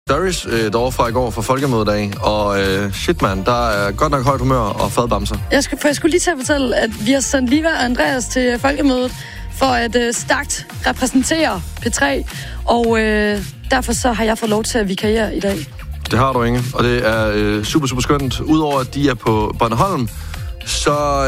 Doris derovre fra i går fra folkemødet af, og shit man, der er godt nok højt humør og fadbamser. Jeg skulle lige til at fortælle, at vi har sendt Liva og Andreas til folkemødet for at stærkt repræsentere P3, og derfor så har jeg fået lov til at vikariere i dag. Det har du, Inge, og det er super, super skønt. Udover at de er på Bornholm, så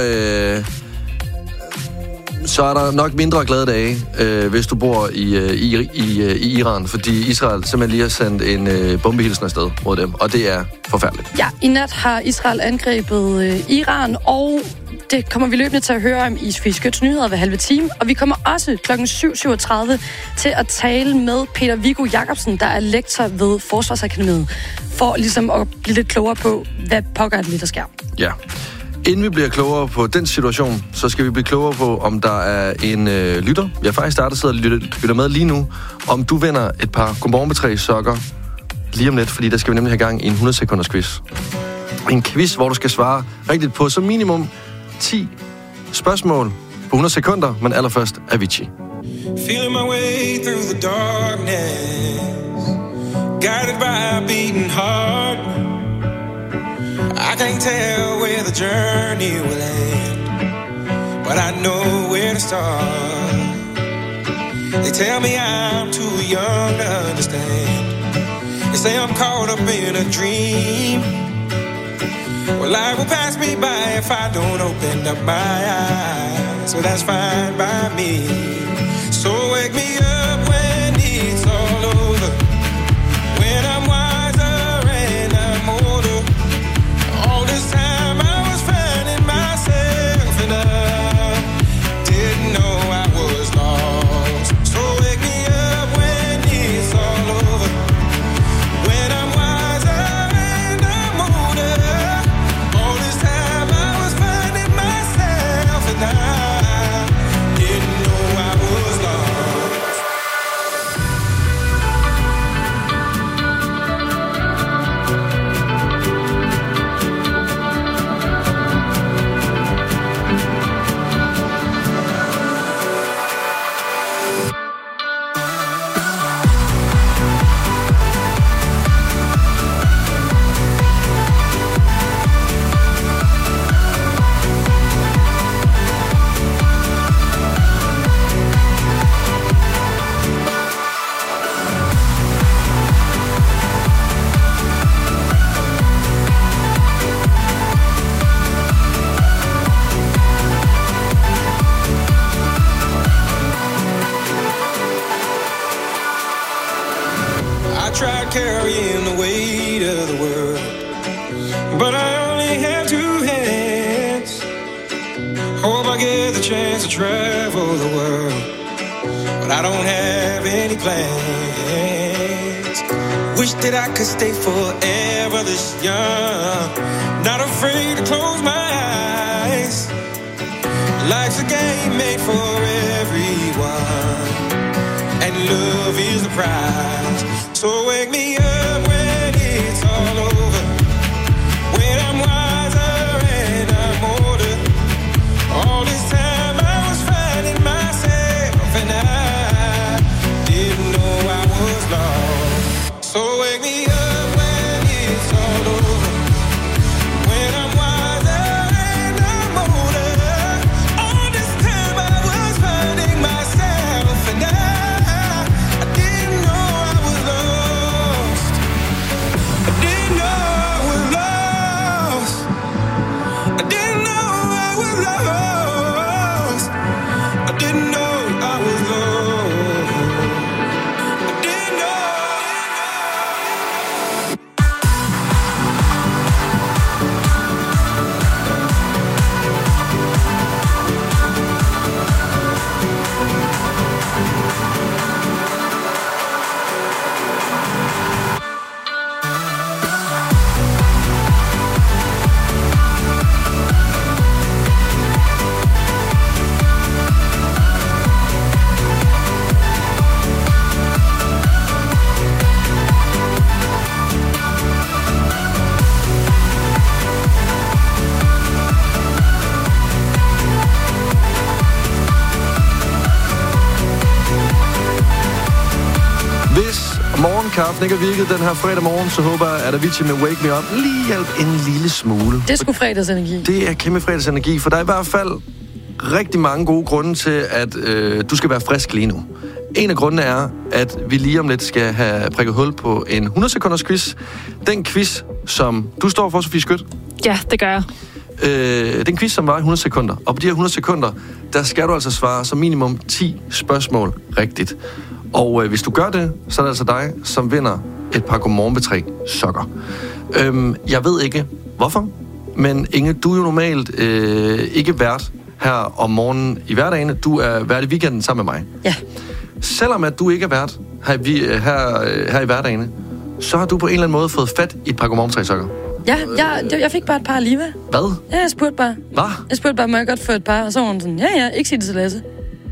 er der nok mindre glade dage, hvis du bor i Iran, fordi Israel simpelthen lige har sendt en bombehilsen afsted mod dem, og det er forfærdeligt. Ja, i nat har Israel angrebet Iran, og det kommer vi løbende til at høre om i Skyts Nyheder ved halve time, og vi kommer også kl. 7.37 til at tale med Peter Viggo Jacobsen, der er lektor ved Forsvarsakademiet, for ligesom at blive lidt klogere på, hvad pokker det lige, der sker. Ja. Inden vi bliver klogere på den situation, så skal vi blive klogere på, om der er en lytter. Jeg har faktisk startet at lytte med lige nu, om du vinder et par Godmorgen med 3 sokker lige om lidt, fordi der skal vi nemlig have gang i en 100-sekunders quiz. En quiz, hvor du skal svare rigtigt på som minimum 10 spørgsmål på 100 sekunder, men allerførst Avicii. Feeling my way through the darkness, guided by a beating heart. I can't tell where the journey will end, but I know where to start. They tell me I'm too young to understand. They say I'm caught up in a dream. Well, life will pass me by if I don't open up my eyes. So that's fine by me. So wake me up when it's all over, when I'm wiser and I'm older. All this time I was finding myself and I didn't know I was lost. So wake me up when it's all over, when I'm wiser and I'm older. All this time I was finding myself and I didn't know I was lost. I tried carrying the weight of the world, but I only have 2 hands. Hope I get the chance to travel the world, but I don't have any plans. Wish that I could stay forever this young, not afraid to close my eyes. Life's a game made for everyone, and love is the prize. So wake me up when it's all over, when I'm wiser and I'm older. All this time I was finding myself and I didn't know I was lost. So wake me up when it's all over, when I'm wiser and I'm older. All this time I was finding myself and I didn't know I was lost. I didn't know I was lost. I didn't know I was lost. I didn't know I was lost. I didn't know. kaffen ikke har virket den her fredag morgen, så håber jeg, at Avicii med Wake Me Up lige hjælp en lille smule. Det er sgu fredagsenergi. Det er kæmpe fredagsenergi, for der er i hvert fald rigtig mange gode grunde til, at du skal være frisk lige nu. En af grundene er, at vi lige om lidt skal have prikket hul på en 100-sekunders quiz. Den quiz, som du står for, Sofie Skødt. Ja, det gør jeg. Den quiz, som var i 100 sekunder. Og på de her 100 sekunder, der skal du altså svare som minimum 10 spørgsmål rigtigt. Og hvis du gør det, så er det altså dig, som vinder et par godmorgenbetræ sokker. Jeg ved ikke, hvorfor. Men Inge, du er jo normalt ikke vært her om morgenen i hverdagen. Du er vært i weekenden sammen med mig. Ja. Selvom at du ikke er vært her i hverdagen, så har du på en eller anden måde fået fat i et par godmorgenbetræ sokker. Ja, jeg fik bare et par alligevel. Hvad? Ja, jeg spurgte bare. Hvad? Jeg spurgte bare, må jeg godt få et par? Og så var hun sådan, ja, ikke sig det til Lasse.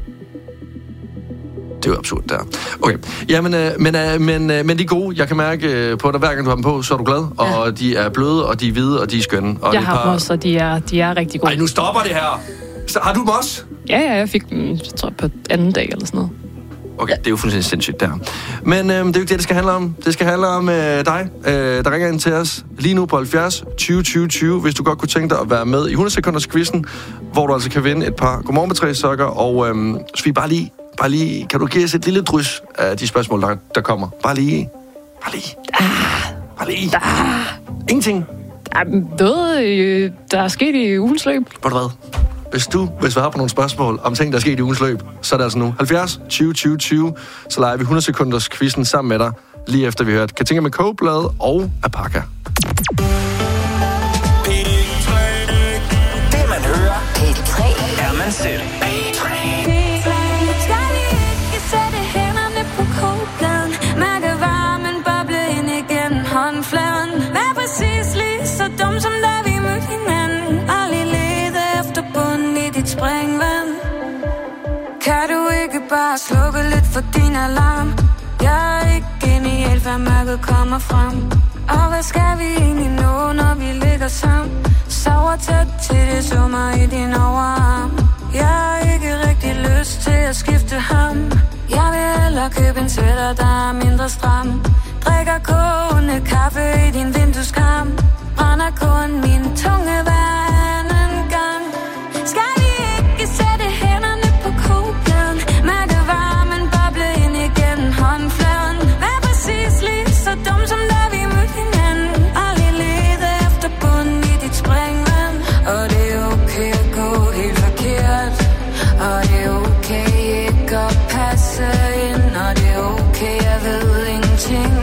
Det er jo absurd, der. Okay. Ja, men de er gode. Jeg kan mærke på dig, hver gang du har dem på, så er du glad. Og ja. De er bløde, og de er hvide, og de er skønne. Og jeg har dem også, og de er rigtig gode. Ej, nu stopper det her. Så, har du dem også? Ja, jeg fik dem, jeg tror, på anden dag eller sådan noget. Okay, det er jo fuldstændig sindssygt der. Men det er jo ikke det skal handle om. Det skal handle om dig, der ringer ind til os lige nu på 70 20 20 20, hvis du godt kunne tænke dig at være med i 100 sekunders quizzen, hvor du altså kan vinde et par godmorgenbetræ sokker. Og så vi bare lige, kan du give os et lille drys af de spørgsmål, der kommer? Bare lige. Ingenting. Noget, der er sket i ugens løb. Ved du hvad? Hvis vi har på nogle spørgsmål om ting, der er sket i ugens løb, så er det altså nu 70 20 20 20, så leger vi 100 sekunders quizzen sammen med dig, lige efter vi har hørt Katinka med Kogeblad og Apaka. Det man hører, P3 er man selv. Kan du ikke bare slukke lidt for din alarm? Jeg er ikke genial, hvad mørket kommer frem. Og hvad skal vi egentlig nå, når vi ligger sammen? Sover tæt til det summer i din overarm. Jeg har ikke rigtig lyst til at skifte ham. Jeg vil hellere købe en sweater, der er mindre stram. Drikker kogende kaffe i din vindueskarm. Brænder kun min tunge hver anden gang. Skal vi ikke sætte hænderne på kogepladen? Mærke varmen boble ind igennem håndfladen. Vær præcis lige så dum som da vi mødte hinanden. Aldrig lede efter bunden i dit springvand. Og det er okay at gå helt forkert. Og det er okay ikke at passe ind. Og det er okay, jeg ved ingenting.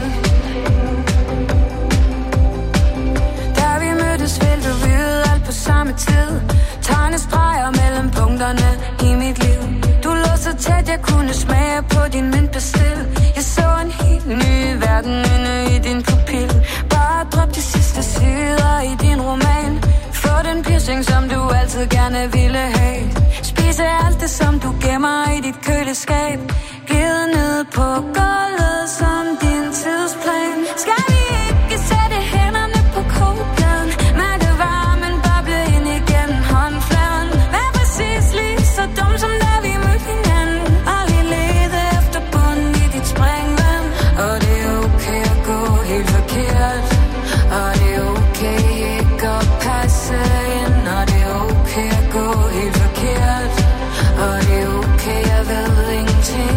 Da vi mødtes, ville du vide alt på samme tid. Tegne streger mellem punkterne i mit liv. Du lå så tæt, jeg kunne smage på din mintbestil. Jeg så en helt ny verden inde i din pupil. Bare drop de sidste sider i din roman. Få den piercing, som du altid gerne ville have. Spise alt det, som du gemmer i dit køleskab. Glide ned på gulvet som din tidsplan. Skal vi ikke sætte hænderne på kogepladen? Mærke varmen boble ind igennem håndfladen. Vær præcis lige så dum som da vi mødte hinanden. Aldrig lede efter bunden i dit springvand. Og det er okay at gå helt forkert. Og det er okay ikke at passe ind. Og det er okay at gå helt forkert. Og det er okay, jeg ved ingenting.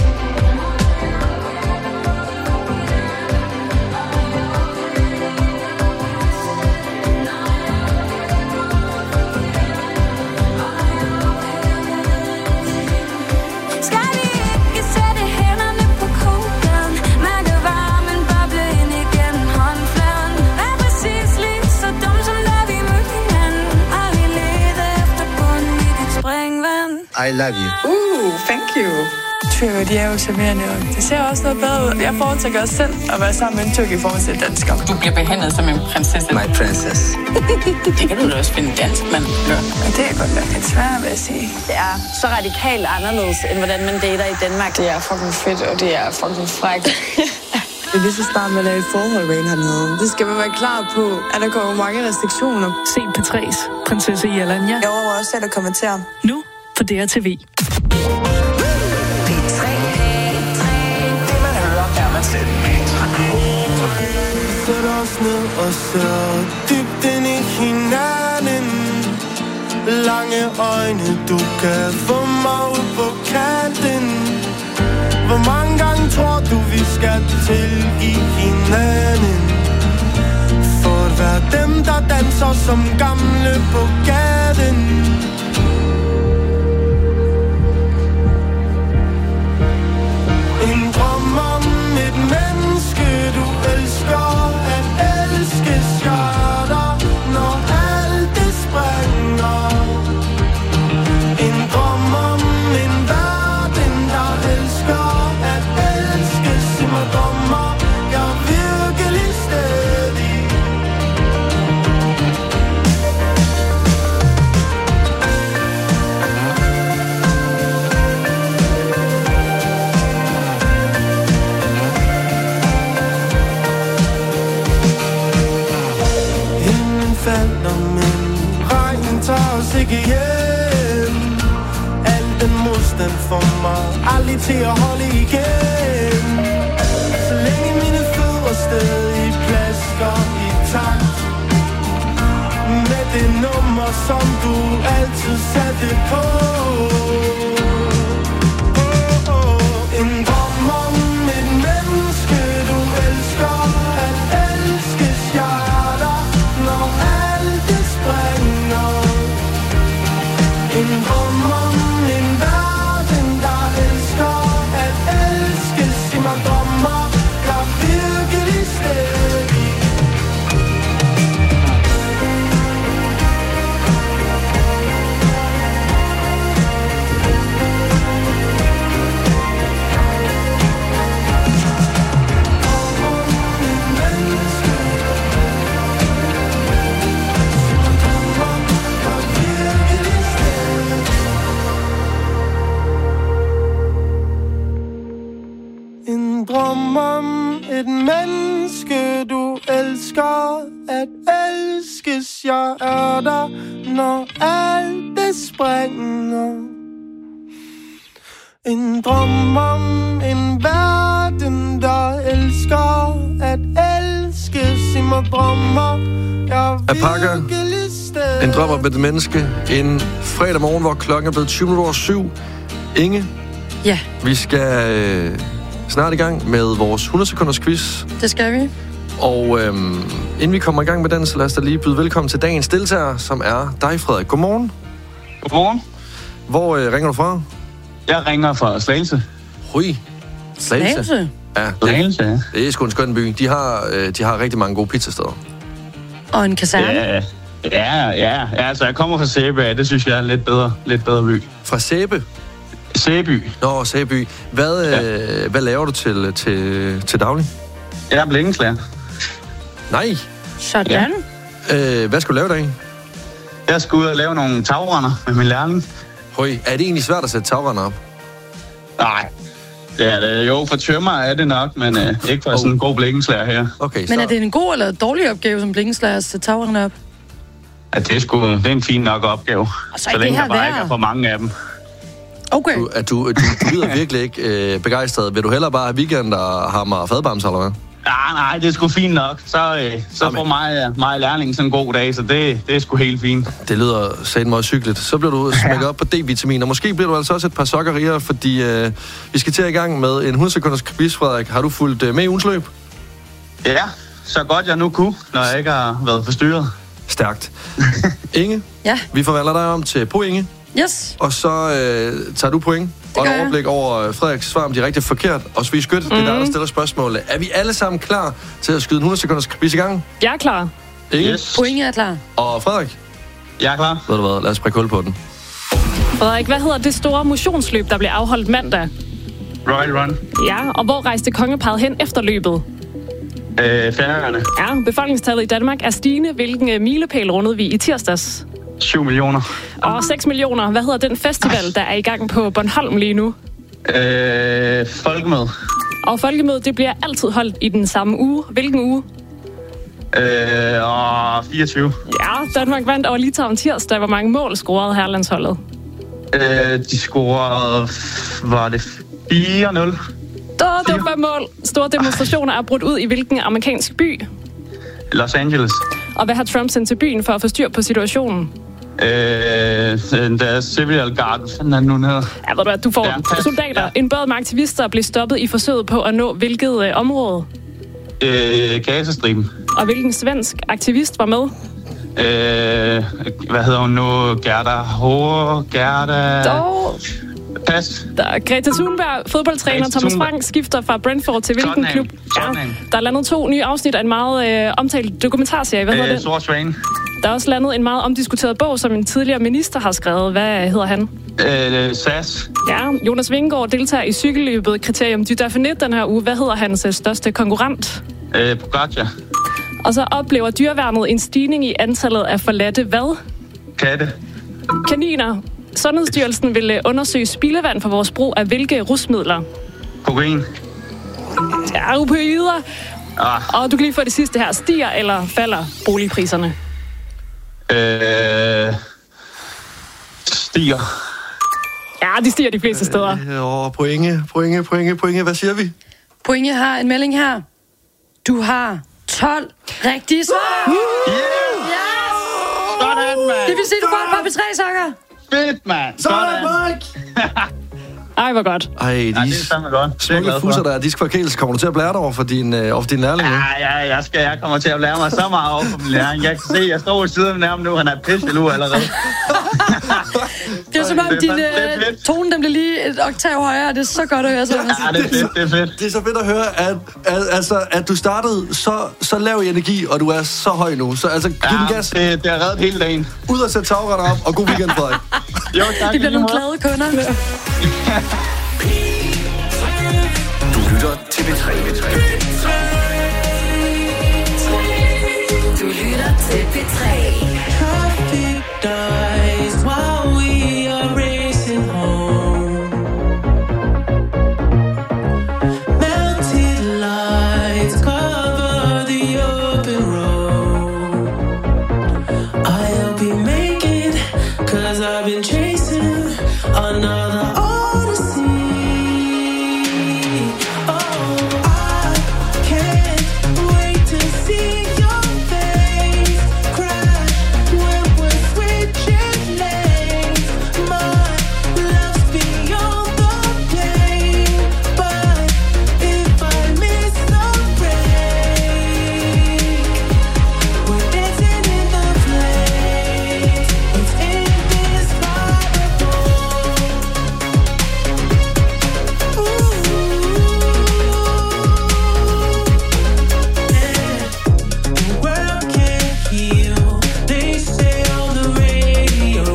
Skal vi ikke sætte hænderne på kogepladen? Mærke varmen boble ind igennem håndfladen. Vær præcis lige så dum som da vi mødte hinanden. Aldrig lede efter bunden i dit springvand. I love you. Thank you. Tyrker, de er jo charmerende, og det ser også noget bedre ud. Jeg foretrækker også selv at være sammen med en tyrk i forhold til en dansker. Du bliver behandlet som en prinsesse. My princess. Det kan du da også finde dansk, mand. Men det er godt nok lidt svært, vil jeg sige. Det er så radikalt anderledes, end hvordan man dater i Danmark. Det er fucking fedt, og det er fucking frækt. Det er lige så snart, man er i forhold med en hernede. Det skal man være klar på, at der kommer mange restriktioner. Se P3's prinsesse Jelanja. Jeg overvejer også at kommentere. Nu på DRTV. Det man hører, er man selv. og ser dybt ind i hinanden. Lange øjne, du kan få mig ud på kanten. Hvor mange gange tror du, vi skal tilgive hinanden? For at være dem, der danser som gamle på gaden. En drøm om et menneske, du elsker. At elskes jeg dig, når alt det springer. En drøm om en verden, der elsker. At elskes i mig drømmer jeg virkelig stadig. Himlen falder, men regnen tager os ikke hjem. Al den modstand får mig aldrig til at holde igen. Så længe mine fødder stadig plasker i takt med det nummer, som du altid satte på. En drøm om et menneske, du elsker. At elskes jeg dig, når alt det springer. En drøm om en verden, der elsker. At elskes i mig drømmer jeg virkelig stadig. En drøm om et menneske, du elsker. At elskes jeg er der, når alt det springer. En drøm om en verden, der elsker. At elskes i mig drømmer jeg virkelig stadig. En drøm om et menneske. En fredag morgen, hvor klokken er blevet 7:20. Inge? Ja. Vi skal snart i gang med vores 100 sekunders quiz. Det skal vi. Og inden vi kommer i gang med den, så lad os da lige byde velkommen til dagens deltager, som er dig, Frederik. Godmorgen. Godmorgen. Hvor ringer du fra? Jeg ringer fra Slagelse. Hui. Slagelse? Ja, Slagelse, ja. Det er sgu en skøn by. De har rigtig mange gode pizzasteder. Og en kaserne. Ja, altså jeg kommer fra Sæby, det synes jeg er en lidt bedre by. Fra Sæby? Sæby. Nå, Sæby. Hvad laver du til daglig? Jeg er blikkenslager. Nej. Sådan. Ja. Hvad skal du lave der i? Jeg skal ud og lave nogle tagrender med min lærling. Høj, er det egentlig svært at sætte tagrender op? Nej. Det er det. Jo, for tømmer er det nok, men ikke for sådan en god blikkenslager her. Okay, men er det en god eller dårlig opgave som blikkenslager at sætte tagrender op? Ja, det er en fin nok opgave. Så længe der bare ikke er for mange af dem. Okay. Du lyder virkelig ikke begejstret. Vil du hellere bare have weekend og hammer og fadbamser, eller hvad? Nej, det er sgu fint nok. Så får mig og lærlingen sådan en god dag, så det er sgu helt fint. Det lyder satme meget cykligt. Så bliver du smækket op på D-vitamin, og måske bliver du altså også et par sokkerier, fordi vi skal til i gang med en 100 sekunders quiz, Frederik. Har du fulgt med i ugens løb? Ja, så godt jeg nu kunne, når jeg ikke har været forstyrret. Stærkt. Inge? Ja? Vi forvandler dig om til Inge. Yes. Og så tager du point og et overblik over Frederiks svar, om de er rigtig forkert. Og Sofie Skyt, det er der stiller spørgsmålet. Er vi alle sammen klar til at skyde en 100 sekunders quiz i gang? Jeg er klar. Inge? Yes. Inge er klar. Og Frederik? Jeg er klar. Ved du hvad, lad os prikke hul på den. Frederik, hvad hedder det store motionsløb, der blev afholdt mandag? Royal Run. Ja, og hvor rejste kongeparret hen efter løbet? Færøerne. Ja, befolkningstallet i Danmark er stigende. Hvilken milepæl rundede vi i tirsdags? 7 millioner. Og 6 millioner. Hvad hedder den festival, der er i gang på Bornholm lige nu? Folkemøde. Og folkemødet, det bliver altid holdt i den samme uge. Hvilken uge? 24. Ja, Danmark vandt over Litauen tirsdag. Hvor mange mål scorede herrelandsholdet? De scorede, var det 4-0? Det var mål. Store demonstrationer er brudt ud i hvilken amerikansk by? Los Angeles. Og hvad har Trump sendt til byen for at få styr på situationen? Deres civil guard, hvad er nu hedder? Ja, ved du hvad, du får soldater. Ja. En båd med aktivister blev stoppet i forsøget på at nå hvilket område? Gazastriben. Og hvilken svensk aktivist var med? Hvad hedder hun nu? Gerda... Pas. Greta Thunberg, fodboldtræner Thomas Frank, skifter fra Brentford til hvilken klub? Ja, der er landet 2 nye afsnit af en meget omtalt dokumentarserie. Hvad hedder den? Sort Svane. Der er også landet en meget omdiskuteret bog, som en tidligere minister har skrevet. Hvad hedder han? SAS. Ja, Jonas Vingegaard deltager i cykelløbet Kriterium du Dauphiné den her uge. Hvad hedder hans største konkurrent? Pogacar. Og så oplever dyreværnet en stigning i antallet af forladte hvad? Katte. Kaniner. Sundhedsstyrelsen vil undersøge spildevand for vores brug af hvilke rusmidler? Kokain. Ja, opioider. Og du kan lige få det sidste her. Stiger eller falder boligpriserne? Stiger. Ja, de stiger de fleste steder. Pointe. Hvad siger vi? Pointe har en melding her. Du har 12 rigtige svar. Yeah! Yes! Sådan, mand! Det vil sige, du får et par P3-sokker. Fedt, mand! Sådan, Mike! Ej, hvor godt. Ej, det er fandme godt. Smukke fusser, der er diskforkælelse. Kommer du til at blære dig over for din lærling? Ja, jeg kommer til at lære mig så meget over for min lærling. Jeg kan se, jeg står ved siden af ham nu. Han er pisselu allerede. Det er som om din tone, den bliver lige et oktav højere. Det er så godt at høre. Ja, det er fedt. Det er så fedt at høre, at du startede så lav i energi, og du er så høj nu. Så altså, giv den gas. Det har reddet hele dagen. Ud og sætte tagretter op, og god weekend, Frederik. Jo, tak. Det bliver nogle glade kunder. Du lytter til P3. Du lytter til P3. Traffic dies while we are racing home. Melted lights cover the open road. I'll be making, 'cause I've been chasing another odyssey. Oh, I can't wait to see your face crash when we're switching lanes. My love's beyond the pain, but if I miss the break, we're dancing in the flames. It's indescribable. The world can't heal, they say on the radio.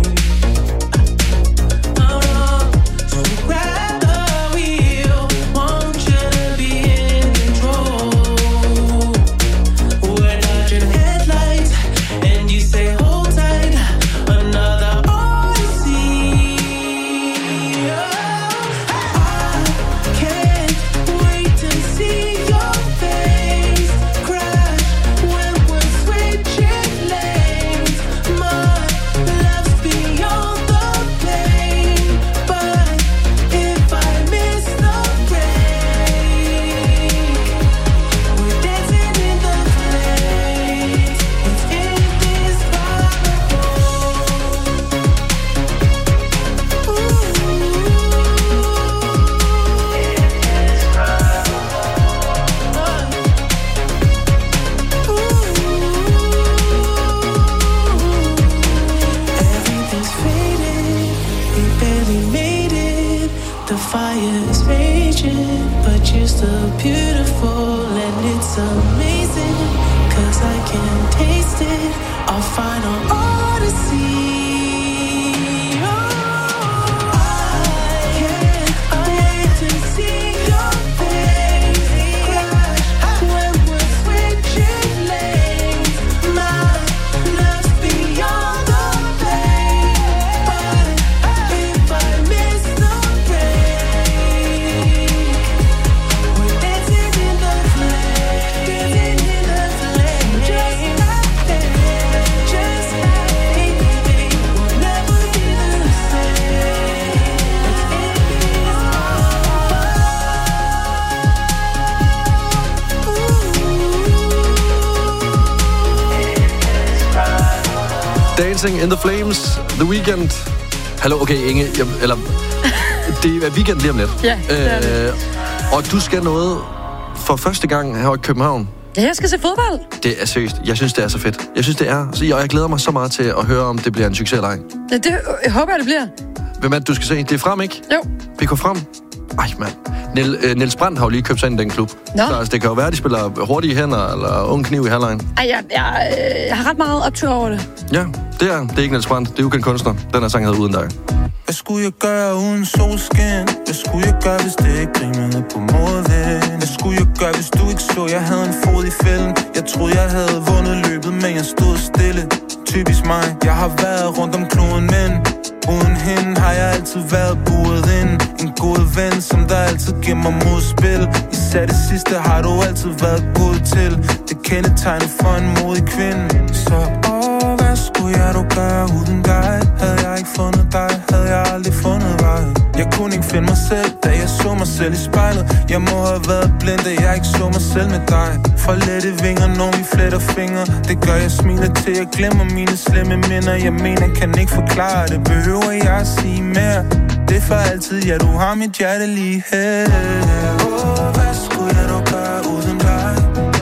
Oh no, so grab the wheel, want you to be in control. We're dodging headlights, and you say hold tight, another odyssey. I can't wait to see your face crash when we're switching lanes. My love's beyond the pain, but if I miss the break, we're dancing in the flames. It's indescribable. Everything's faded, we barely made it. The fire is raging, but you're still beautiful, and it's amazing, 'cause I can taste it, our final odyssey. I can't wait to see your face crash when we're switching lanes. My love's beyond the pain, but if I miss the break, we're dancing in the Dancing in the Flames, The Weeknd. Hallo, okay, Inge, det er weekend lige om lidt. Ja, det er det. Og du skal noget for første gang her i København. Ja, jeg skal se fodbold. Det er seriøst. Jeg synes, det er så fedt. Jeg synes, det er. Så jeg glæder mig så meget til at høre, om det bliver en succes eller ej. Ja, det håber jeg, det bliver. Hvem er det, du skal se? Det er Frem, ikke? Jo. PK Frem. Ej, mand. Niels Brandt har jo lige købt sig ind i den klub. Nå. Så altså, det kan jo være, de spiller hurtige hænder eller ung kniv i halvlejen. Ej, jeg har ret meget optur over det. Ja, det er ikke Niels Brandt. Det er jo en kunstner. Den her sang hedder Uden dig. Hvad skulle jeg gøre uden solskin? Hvad skulle jeg gøre, hvis det ikke rimede på modvind? Hvad skulle jeg gøre, hvis du ikke så, jeg havde en fod i fælden? Jeg troede, jeg havde vundet løbet, men jeg stod stille. Typisk mig, jeg har været rundt om kloden, men uden hende har jeg altid været buret ind. En god ven, som der altid giver mig modspil. Især det sidste har du altid været god til. Det kendetegner for en modig kvinde. Så hvad skulle jeg dog gøre uden dig? Havde jeg ikke fundet dig, havde jeg aldrig fundet vej. Jeg kunne ikke finde mig selv, da jeg så mig selv i spejlet. Jeg må have været blind, da jeg ikke så mig selv med dig. For lette vinger, når vi fletter fingre. Det gør jeg smiler til, jeg glemmer mine slemme minder. Jeg mener, kan ikke forklare det, behøver jeg at sige mere. Det er for altid, ja, du har mit hjerte lige her. Hvad skulle jeg dog gøre uden dig?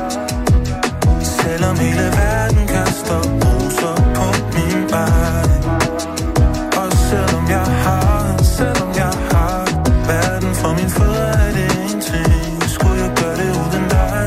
Selvom hele verden kaster roser på min vej. Og selvom jeg har verden for min fødder, er det ingenting. Skulle jeg gøre det uden dig?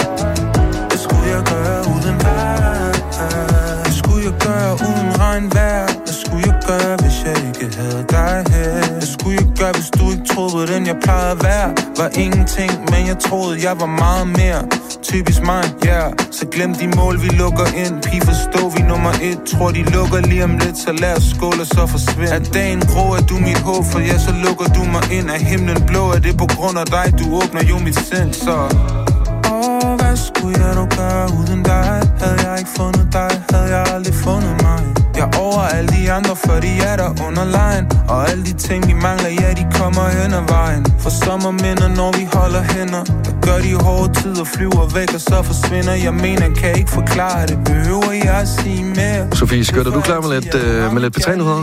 Hvad skulle jeg gøre uden dig? Hvad skulle jeg gøre uden regnvejr? Hvad skulle jeg gøre, hvis jeg ikke havde dig her? Hvad skulle jeg gøre, hvis du ikke troede på den, jeg plejede at være? Var ingenting, men jeg troede, jeg var meget mere. Typisk mig, ja, yeah. Så glem de mål, vi lukker ind. Pige forstå, vi nummer 1. Tror de lukker lige om lidt, så lad os skåle og så forsvind. Er dagen grå, er du mit håb, for ja, så lukker du mig ind. Er himlen blå, er det på grund af dig, du åbner jo mit sind, så hvad skulle jeg dog gøre uden dig? Havde jeg ikke fundet dig, havde jeg aldrig fundet mig. Jeg over alle de andre, for de er der under lejen. Og alle de ting, vi mangler, ja, de kommer hen ad vejen. For sommerminder, når vi holder hænder. Der gør de hårde tider, flyver væk, og så forsvinder. Jeg mener, kan ikke forklare det, behøver jeg at sige mere. Sofie Skødt, er du klar med lidt P3-nyheder?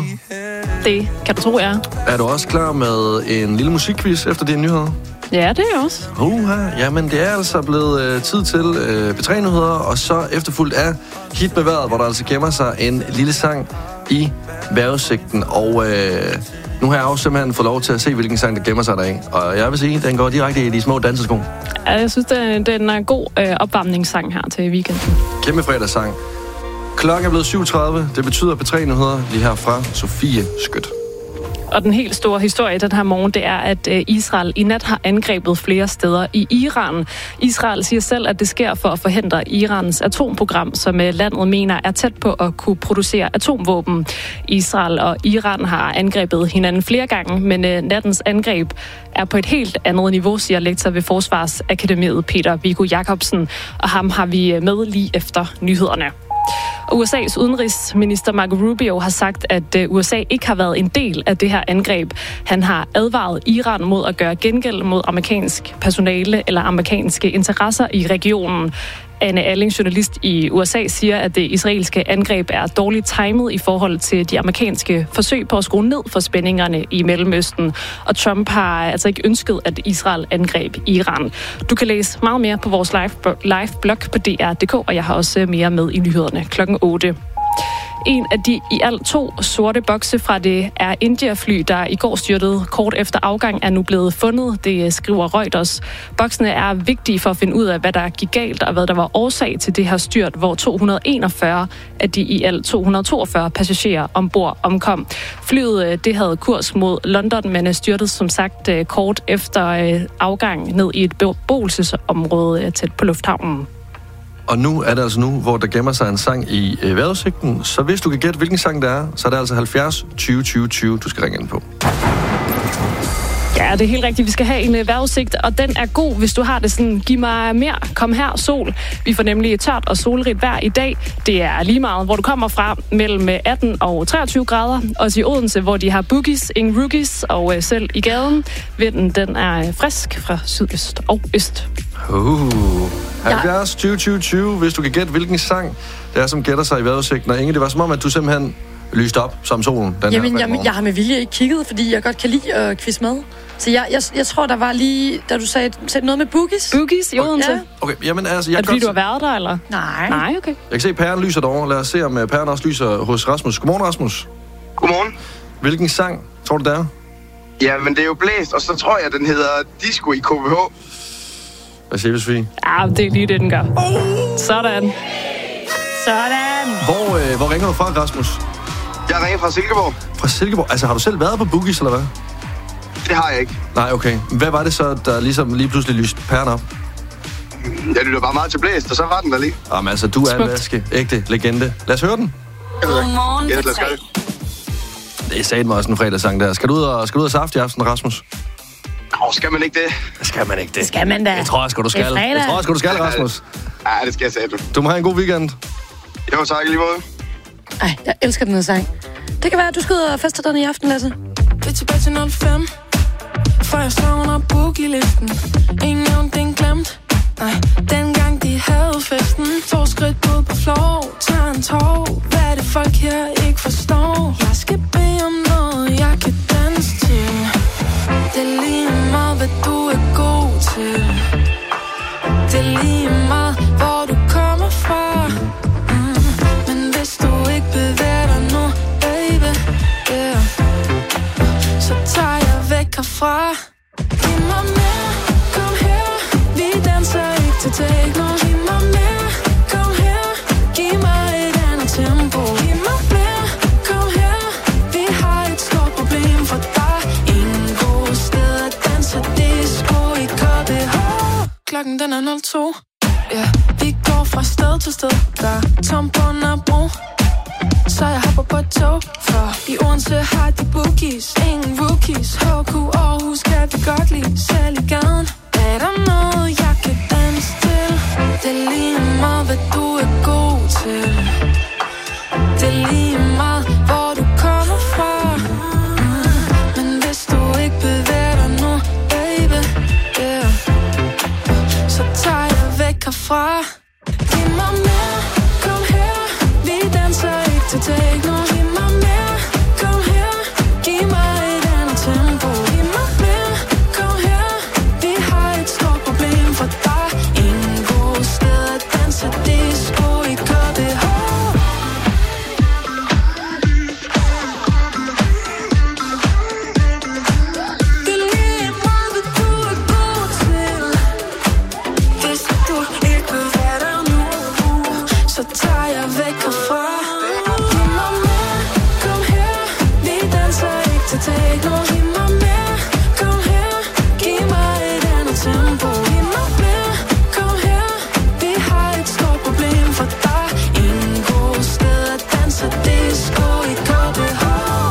Det kan du tro, jeg er. Du også klar med en lille musikquiz efter dine nyheder? Ja, det er også. Jamen, det er altså blevet tid til P3-nyheder, og så efterfulgt af Hit med vejret, hvor der altså gemmer sig en lille sang i vejrudsigten. Og nu har jeg også simpelthen fået lov til at se, hvilken sang der gemmer sig deraf. Og jeg vil sige, den går direkte i de små dansesko. Ja, jeg synes, det er en god opvarmningssang her til weekenden. Kæmpe fredagssang. Klokken er blevet 7:30. Det betyder P3-nyheder lige her fra Sofie Skødt. Og den helt store historie den her morgen, det er, at Israel i nat har angrebet flere steder i Iran. Israel siger selv, at det sker for at forhindre Irans atomprogram, som landet mener er tæt på at kunne producere atomvåben. Israel og Iran har angrebet hinanden flere gange, men nattens angreb er på et helt andet niveau, siger lektor ved Forsvarsakademiet Peter Viggo Jacobsen, og ham har vi med lige efter nyhederne. USA's udenrigsminister Marco Rubio har sagt, at USA ikke har været en del af det her angreb. Han har advaret Iran mod at gøre gengæld mod amerikansk personale eller amerikanske interesser i regionen. Anne Alling, journalist i USA, siger, at det israelske angreb er dårligt timet i forhold til de amerikanske forsøg på at skrue ned for spændingerne i Mellemøsten. Og Trump har altså ikke ønsket, at Israel angreb Iran. Du kan læse meget mere på vores live-blog på DR.dk, og jeg har også mere med i nyhederne klokken 8. En af de i alt 2 sorte bokse fra det Air India-fly, der i går styrtede kort efter afgang, er nu blevet fundet. Det skriver Reuters. Boksene er vigtige for at finde ud af, hvad der gik galt og hvad der var årsag til det her styrt, hvor 241 af de i alt 242 passagerer ombord omkom. Flyet det havde kurs mod London, men styrtede som sagt kort efter afgang ned i et beboelsesområde tæt på lufthavnen. Og nu er det altså hvor der gemmer sig en sang i vejrudsigten. Så hvis du kan gætte, hvilken sang det er, så er det altså 70 20 20 20, du skal ringe ind på. Ja, det er helt rigtigt. Vi skal have en vejrudsigt, og den er god, hvis du har det sådan, giv mig mere, kom her, sol. Vi får nemlig tørt og solrigt vejr i dag. Det er lige meget, hvor du kommer fra, mellem 18 og 23 grader. Også i Odense, hvor de har boogies, ingen rookies, og selv i gaden. Vinden, den er frisk fra sydøst og øst. 70 20 20 20, hvis du kan gætte, hvilken sang det er, som gætter sig i vejrudsigten. Og Inge, det var som om, at du simpelthen lyste op som solen. Jeg har med vilje ikke kigget, fordi jeg godt kan lide at quiz med. Så jeg tror, der var lige, da du sagde noget med boogies. Boogies i Odense? Ja. Okay, jamen altså... Er det fordi, du har været der, eller? Nej, okay. Jeg kan se, at pæren lyser derovre. Lad os se, om pæren også lyser hos Rasmus. Godmorgen, Rasmus. Godmorgen. Hvilken sang tror du, det er? Ja, men det er jo blæst, og så tror jeg, den hedder Disco i KBH. Hvad siger vi, Sofie? Ja, det er lige det, den gør. Sådan. Hvor ringer du fra, Rasmus? Jeg ringer fra Silkeborg. Fra Silkeborg? Altså, har du selv været på boogies, eller hvad? Det har jeg ikke. Nej, okay. Hvad var det så, der ligesom lige pludselig lyste pæren op? Jeg lytter bare meget til blæst, og så var den der lige. Jamen altså, du er en vaske. Ægte legende. Lad os høre den. Godmorgen, ja, lad os gøre det. Det sagde mig også en fredagssang der. Skal du ud og safte i aften, Rasmus? Skal man ikke det? Skal man ikke det? Skal man da. Jeg tror også, du skal. Rasmus. Ja, det skal jeg sige, du. Du må have en god weekend. Jo, tak lige måde. Ej, jeg elsker den her sang. Det kan være, at du skal ud og feste den i aften, Lasse. Det er tilbage til 05. For jeg står under boogie-listen. Ingen nævnt, den glemt. Nej, dengang de havde festen. 2 skridt ud på floor. Tager en tår. Hvad er det folk her ikke forstår? Jeg skal bede om noget, jeg kan danse til. Det er lige meget, hvad du er god til. Det er lige meget, hvor du kommer fra. Men hvis du ikke bevæger dig nu, baby, yeah, så tager jeg væk herfra. Giv mig mere, kom her. Vi danser ikke til techno. Giv mig mere, kom her. Giv mig et andet tempo. Giv mig mere, kom her. Vi har et stort problem, for der er ingen gode steder at danse disco i KBH. Klokken den er 02. Ja, vi går fra sted til sted. Der er tom på Nørrebro, så jeg hopper på et tog. For i Odense har de boogies, ingen rookies. HQ Aarhus kan vi godt lide, selv i gaden. Er der noget, jeg kan danse til? Det er lige meget, hvad du er god til. Det er lige meget, hvor du kommer fra. Men hvis du ikke bevæger dig nu, baby, yeah, så tager jeg væk herfra. Giv mig mere, kom her. Vi danser ikke til techno. Giv mig mere, kom her. Giv mig et andet tempo. Giv mig mere, kom her. Vi har et stort problem, for der er ingen gode steder at danse disco i KBH. Det er lige meget, hvad du er god til. Hvis du ikke bevæger dig nu, så tager jeg væk herfra. Giv mig mere, kom her. Vi danser ikke til techno. Giv mig mere, kom her. Giv mig et andet tempo. Giv mig mere, kom her. Vi har et stort problem, for der er ingen gode steder at danse disco i KBH.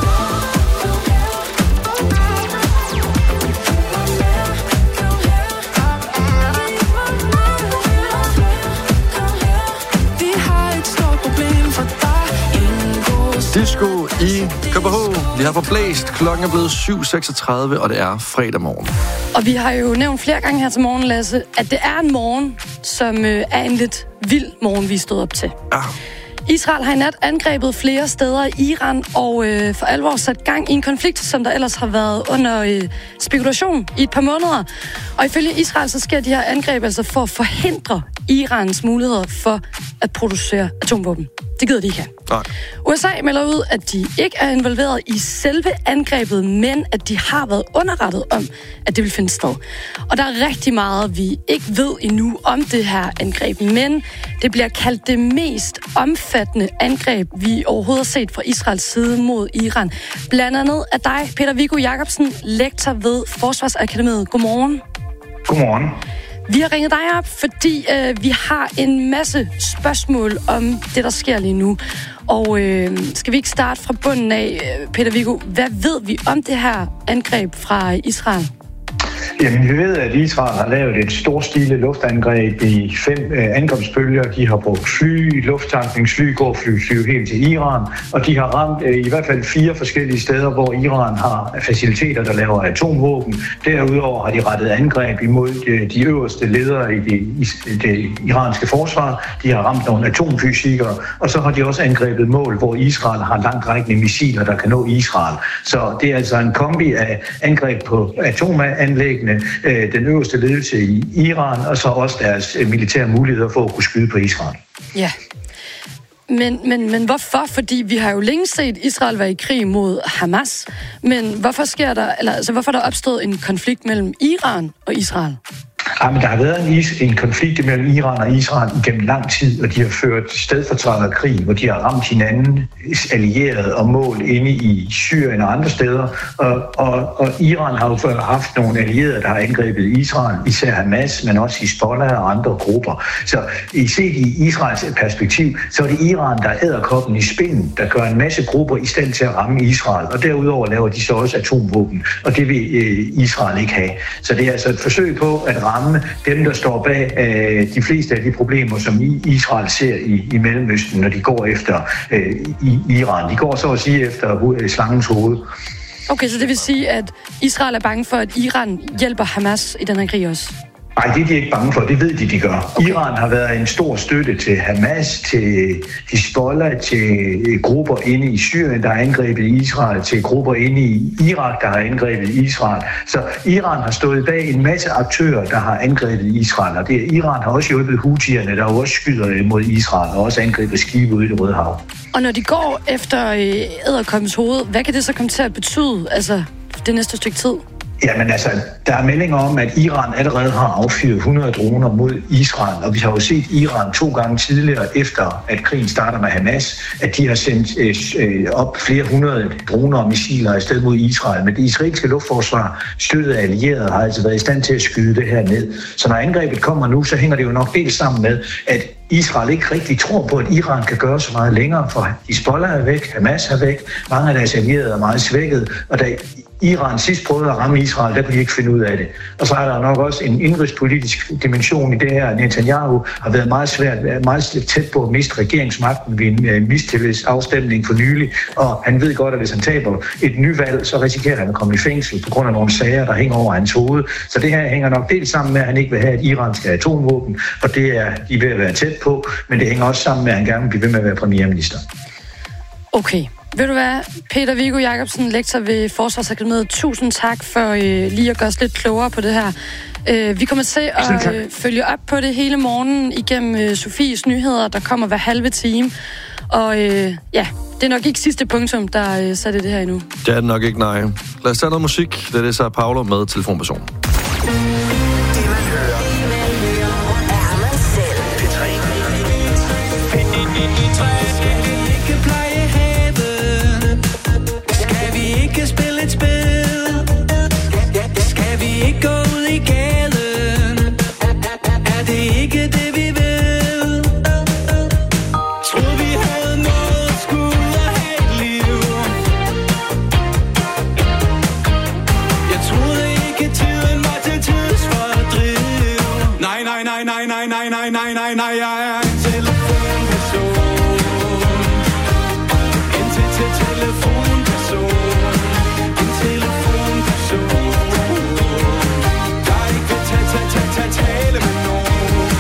Vi har et stort problem, for der er ingen gode steder. Disco i KBH. Vi har forblæst. Klokken er blevet 7.36, og det er fredag morgen. Og vi har jo nævnt flere gange her til morgen, Lasse, at det er en morgen, som er en lidt vild morgen, vi stod op til. Ja. Israel har i nat angrebet flere steder i Iran og for alvor sat gang i en konflikt, som der ellers har været under spekulation i et par måneder. Og ifølge Israel, så sker de her angreb altså for at forhindre Irans muligheder for at producere atomvåben. Det gider de ikke have. Nej. USA melder ud, at de ikke er involveret i selve angrebet, men at de har været underrettet om, at det vil finde sted. Og der er rigtig meget, vi ikke ved endnu om det her angreb, men det bliver kaldt det mest omfattende angreb, vi overhovedet har set fra Israels side mod Iran. Blandt andet af dig, Peter Viggo Jacobsen, lektor ved Forsvarsakademiet. Godmorgen. Godmorgen. Vi har ringet dig op, fordi vi har en masse spørgsmål om det, der sker lige nu. Og skal vi ikke starte fra bunden af, Peter Viggo? Hvad ved vi om det her angreb fra Israel? Jamen, vi ved, at Israel har lavet et storstilet luftangreb i 5 angrebsbølger. De har brugt fly, lufttankningsfly, fly helt til Iran, og de har ramt i hvert fald 4 forskellige steder, hvor Iran har faciliteter, der laver atomvåben. Derudover har de rettet angreb imod de øverste ledere i det iranske forsvar. De har ramt nogle atomfysikere, og så har de også angrebet mål, hvor Israel har langtrækkende missiler, der kan nå Israel. Så det er altså en kombi af angreb på atomanlæggene, den øverste ledelse i Iran, og så også deres militære muligheder for at kunne skyde på Israel. Ja. Men hvorfor? Fordi vi har jo længe set Israel være i krig mod Hamas. Men hvorfor hvorfor er der opstået en konflikt mellem Iran og Israel? Jamen, der har været en konflikt mellem Iran og Israel igennem lang tid, og de har ført stedfortræderkrig, hvor de har ramt hinanden, allierede og mål inde i Syrien og andre steder. Og Iran har jo haft nogle allierede, der har angrebet Israel, især Hamas, men også Hizbollah og andre grupper. Så set i Israels perspektiv, så er det Iran, der er edderkoppen i spinden, der gør en masse grupper i stand til at ramme Israel. Og derudover laver de så også atomvåben, og det vil Israel ikke have. Så det er altså et forsøg på at ramme dem, der står bag de fleste af de problemer, som Israel ser i Mellemøsten, når de går efter Iran. De går så at sige efter slangens hoved. Okay, så det vil sige, at Israel er bange for, at Iran hjælper Hamas i den her krig også? Nej, det er de ikke bange for. Det ved de gør. Okay. Iran har været en stor støtte til Hamas, til Hizbollah, til grupper inde i Syrien, der har angrebet Israel, til grupper inde i Irak, der har angrebet Israel. Så Iran har stået bag en masse aktører, der har angrebet Israel. Og Iran har også hjulpet Houthierne, der også skyder mod Israel, og også angrebet skibe ude i Det Røde Hav. Og når de går efter edderkoppens hoved, hvad kan det så komme til at betyde, altså det næste stykke tid? Jamen altså, der er meldinger om, at Iran allerede har affyret 100 droner mod Israel, og vi har jo set Iran 2 gange tidligere, efter at krigen starter med Hamas, at de har sendt op flere 100 droner og missiler afsted mod Israel. Men det israelske luftforsvar, støttet af allierede, har altså været i stand til at skyde det her ned. Så når angrebet kommer nu, så hænger det jo nok dels sammen med, at Israel ikke rigtig tror på, at Iran kan gøre så meget længere, for Hizbollah er væk, Hamas er væk, mange af deres allierede er meget svækket, og da Iran sidst prøvede at ramme Israel, der kunne de ikke finde ud af det. Og så er der nok også en indrigspolitisk dimension i det her. Netanyahu har været meget tæt på at miste regeringsmagten ved en mistillidsafstemning for nylig, og han ved godt, at hvis han taber et nyvalg, så risikerer han at komme i fængsel på grund af nogle sager, der hænger over hans hoved. Så det her hænger nok dels sammen med, at han ikke vil have, at Iran skal have atomvåben, og det er de ved at være tæt på, men det hænger også sammen med, at han gerne vil blive ved med at være premierminister. Okay. Ved du hvad, Peter Viggo Jacobsen, lektor ved Forsvarsakademiet, tusind tak for lige at gøre os lidt klogere på det her. Vi kommer til at følge op på det hele morgenen igennem Sofies nyheder, der kommer hver halve time. Og det er nok ikke sidste punktum, der satte det her endnu. Det er det nok ikke, nej. Lad os tage noget musik. Det er det så Paolo med telefonperson. Nej, jeg er en telefonperson. En telefonperson. En telefonperson. Der ikke vil tale med nogen.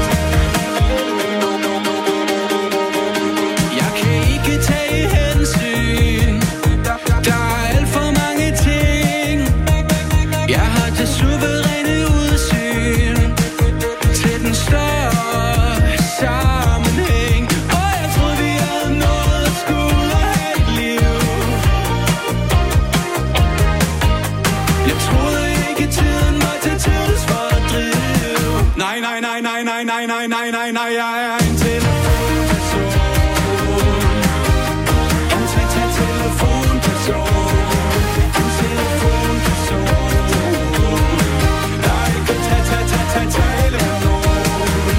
Jeg kan ikke tage hensyn. Der er alt for mange ting. Jeg har det suveræne udsyn til den større Nej, jeg er en telefonperson. En telefonperson. En telefonperson. Der ikke vil tale med nogen.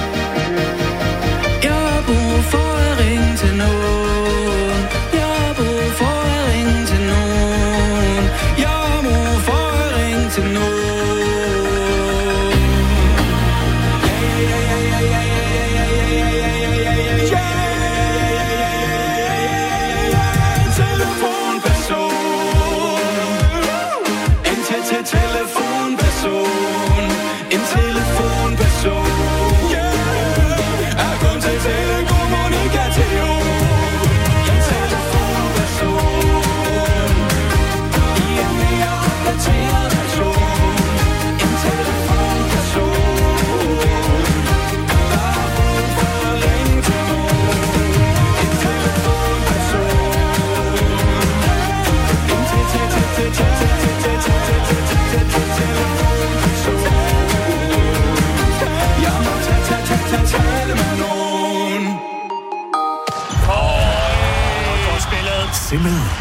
Jeg har brug for at ringe til nogen. Jeg har brug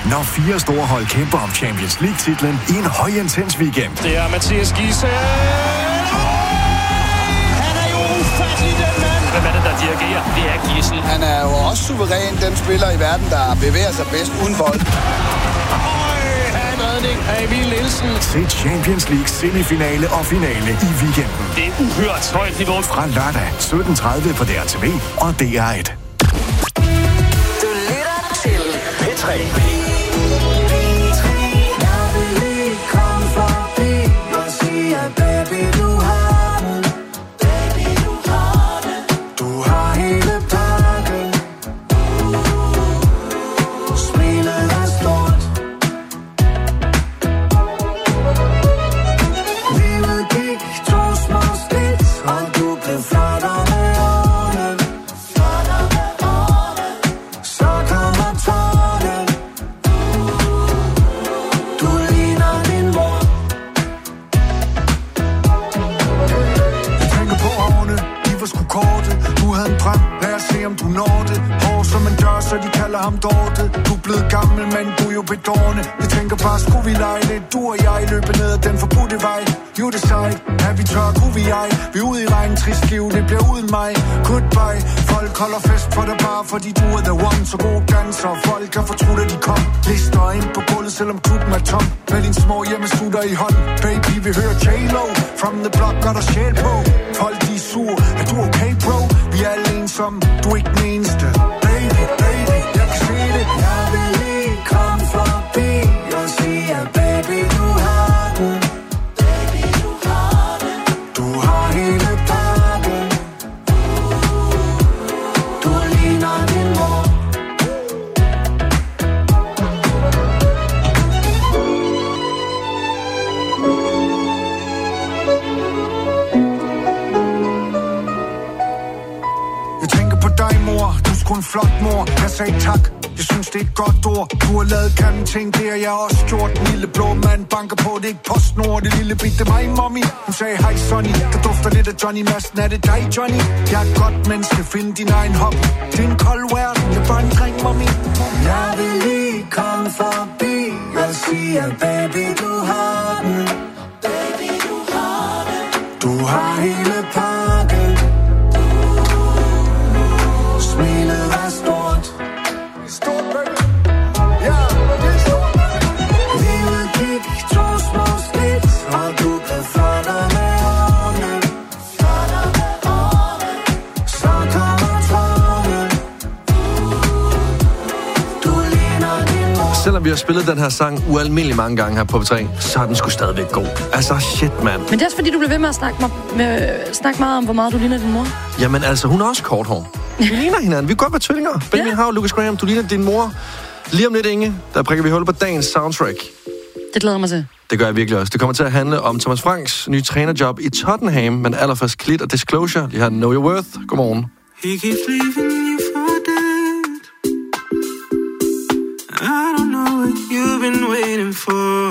når 4 store hold kæmper om Champions League-titlen i en højintens weekend. Det er Mathias Giese. Han er jo ufattelig, den mand. Hvem er det, der dirigerer? Det er Giese. Han er jo også suveræn, den spiller i verden, der bevæger sig bedst uden bold. Af Emil Nielsen. Se Champions League semifinale og finale i weekenden. Det er uhørt højt niveau. Fra lørdag 17:30 på DRTV og DR1. Du lytter til P3. Ham Dorte. Du er blevet gammel, men du er jo bedårende. Jeg tænker bare, skulle vi lege lidt? Du og jeg løber ned ad den forbudte vej. You decide, er vi tør, kunne vi ej? Vi er ude i regn, trist liv, det bliver uden mig. Goodbye, folk holder fest for dig bare, fordi du er the one. Så gode danser, folk er fortrudt, at de kom. Lister ind på gulvet, selvom klubben er tom. Med din små hjemmestutter i hånd. Baby, vi hører J-Lo. From the block, gør der sjæl på. Folk, de er sur, er du okay, bro? Vi er alle ensomme, du er ikke den eneste. Baby, baby, jeg kan se det. Jeg vil lige komme forbi og sige, at baby, du har den. Baby, du har den. Du har hele pakken. Du ligner din mor. Jeg tænker på dig, mor. Du er sgu en flot mor. Jeg sagde tak. Jeg synes, det er et godt ord. Du har lavet grimme ting, det har jeg også gjort. Den lille blå mand banker på, det er ikke PostNord. Det lille bitte mig, mommy. Hun sagde, hej Sonny. Der dufter lidt af Johnny Madsen. Er det dig, Johnny? Jeg er et godt menneske, find din egen hop. Det er en kold verden, jeg er bare en dreng, mommy. Jeg vil lige komme forbi og sige, at baby, du har den. Baby, du har den. Du har hele pakken. Smilet er stort. Stort, baby. Ja, det er stort, baby. Livet gik 2 små skridt, og du blev flottere med årene. Flottere med årene. Så kommer tårne. Du ligner din mor. Selvom vi har spillet den her sang ualmindelig mange gange her på P3, så er den sgu stadigvæk god. Altså, shit, mand. Men det er også fordi, du bliver ved med at snakke meget om, hvor meget du ligner din mor. Jamen, altså, hun er også kort hår. Vi ligner hinanden. Vi kan godt være tvillinger. Benjamin Hav, Lucas Graham, du ligner din mor. Lige om lidt, Inge, der prikker vi hul på dagens soundtrack. Det glæder mig til. Det gør jeg virkelig også. Det kommer til at handle om Thomas Franks nye trænerjob i Tottenham, men allerførst Klit og Disclosure. Lige her Know Your Worth. Godmorgen. He keeps leaving you for dead. I don't know what you've been waiting for.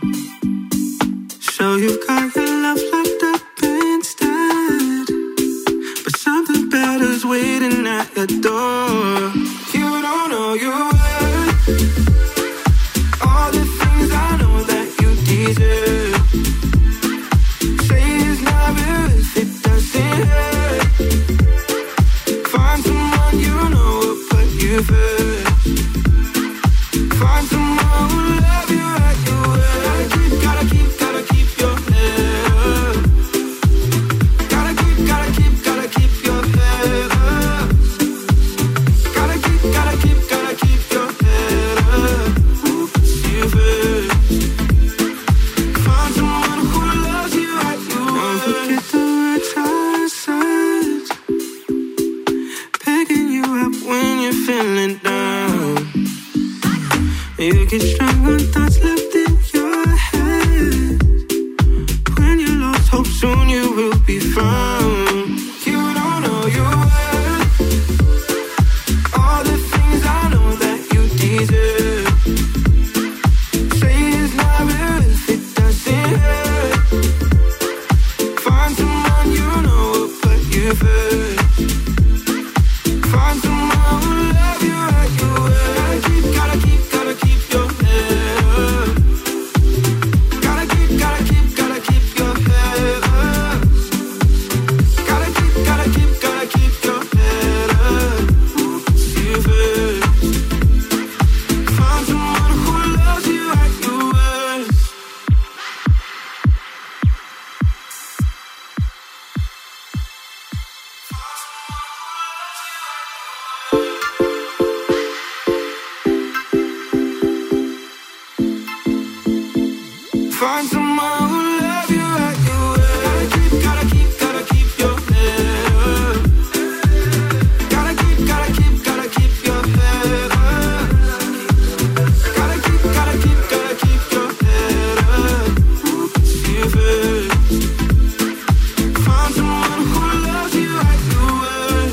So you've got your love locked up instead. But something better's waiting at your door. You don't know your worth. All the things I know that you deserve. Say it's not real if it doesn't hurt. Find someone you know will put you first. Find someone who love you at your word. Gotta keep your head up. Gotta keep your head up. Gotta keep your head up. Who puts you first? Find someone who loves you at your word. Don't forget the words I said. Picking you up when you're feeling down. You get strong on thoughts left in your head. When you lost hope, soon you will be found. You don't know your worth. All the things I know that you deserve. Say it's not real if it doesn't hurt. Find someone you know will put you first. Find someone who love you at your word. Gotta keep your Find someone who love you like you will. Gotta keep your head up. Gotta keep your head up. Gotta keep your head up. See if it. Find someone who loves you like you will.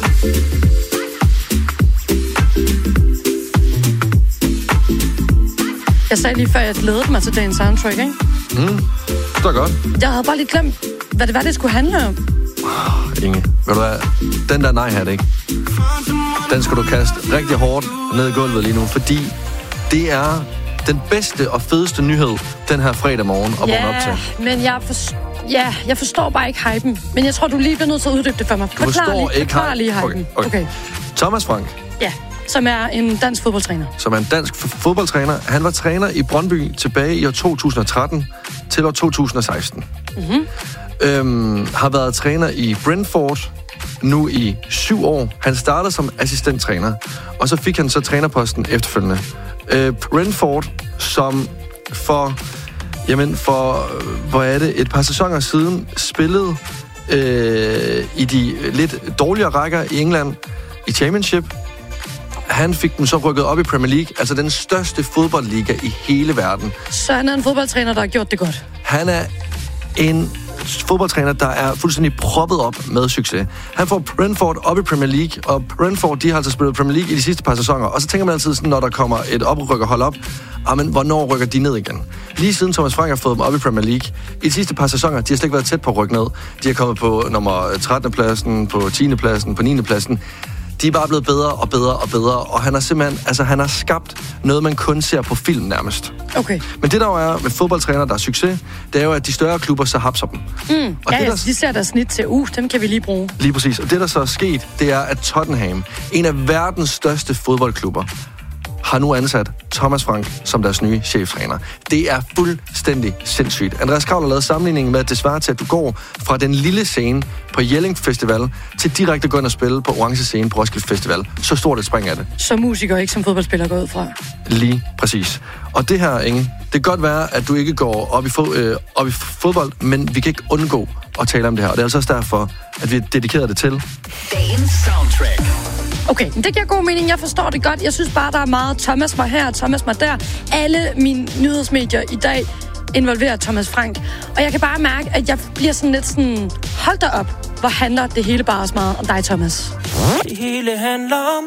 Jeg sagde lige før, jeg glædede mig til dagens soundtrack, ikke? Det var godt. Jeg havde bare lige glemt, hvad det var, det skulle handle om. Inge, ved du hvad? Den der nej-hat, ikke? Den skal du kaste rigtig hårdt ned i gulvet lige nu, fordi det er den bedste og fedeste nyhed den her fredag morgen at vågne op til. Men jeg forstår bare ikke hypen. Men jeg tror, du lige bliver nødt til at uddybe det for mig. Forklar lige hypen. Okay. Thomas Frank. Ja, som er en dansk fodboldtræner. Fodboldtræner. Han var træner i Brøndby tilbage i år 2013 til år 2016. Har været træner i Brentford nu i 7 år. Han startede som assistenttræner, og så fik han så trænerposten efterfølgende. Brentford, som for et par sæsoner siden spillede i de lidt dårligere rækker i England i Championship. Han fik dem så rykket op i Premier League, altså den største fodboldliga i hele verden. Så han er en fodboldtræner, der har gjort det godt. Han er en fodboldtræner, der er fuldstændig proppet op med succes. Han får Brentford op i Premier League, og Brentford, de har altså spillet Premier League i de sidste par sæsoner. Og så tænker man altid sådan, når der kommer et oprykkerhold op, men hvornår rykker de ned igen? Lige siden Thomas Frank har fået dem op i Premier League, i de sidste par sæsoner, de har slet ikke været tæt på at rykke ned. De har kommet på nummer 13. pladsen, på 10. pladsen, på 9. pladsen. De er bare blevet bedre og bedre og bedre, og han har simpelthen, han har skabt noget, man kun ser på film nærmest. Okay. Men det der jo er med fodboldtræner, der er succes, det er jo, at de større klubber så hapser dem. Og de ser der snit til, dem kan vi lige bruge. Lige præcis. Og det, der så er sket, det er, at Tottenham, en af verdens største fodboldklubber, har nu ansat Thomas Frank som deres nye cheftræner. Det er fuldstændig sindssygt. Andreas Kraul har lavet sammenligningen med, at det svarer til, at du går fra den lille scene på Jelling Festival til direkte gå ind og spille på Orange Scene på Roskilde Festival. Så stort et spring er det. Som musiker, ikke som fodboldspiller, går ud fra. Lige præcis. Og det her, Inge, det kan godt være, at du ikke går op i fodbold, men vi kan ikke undgå at tale om det her. Og det er altså også derfor, at vi dedikerer det til dagens soundtrack. Okay, det giver god mening. Jeg forstår det godt. Jeg synes bare, der er meget Thomas mig her, Thomas mig der. Alle mine nyhedsmedier i dag involverer Thomas Frank. Og jeg kan bare mærke, at jeg bliver sådan lidt sådan, hold da op, hvor handler det hele bare så meget om dig, Thomas. Det hele handler om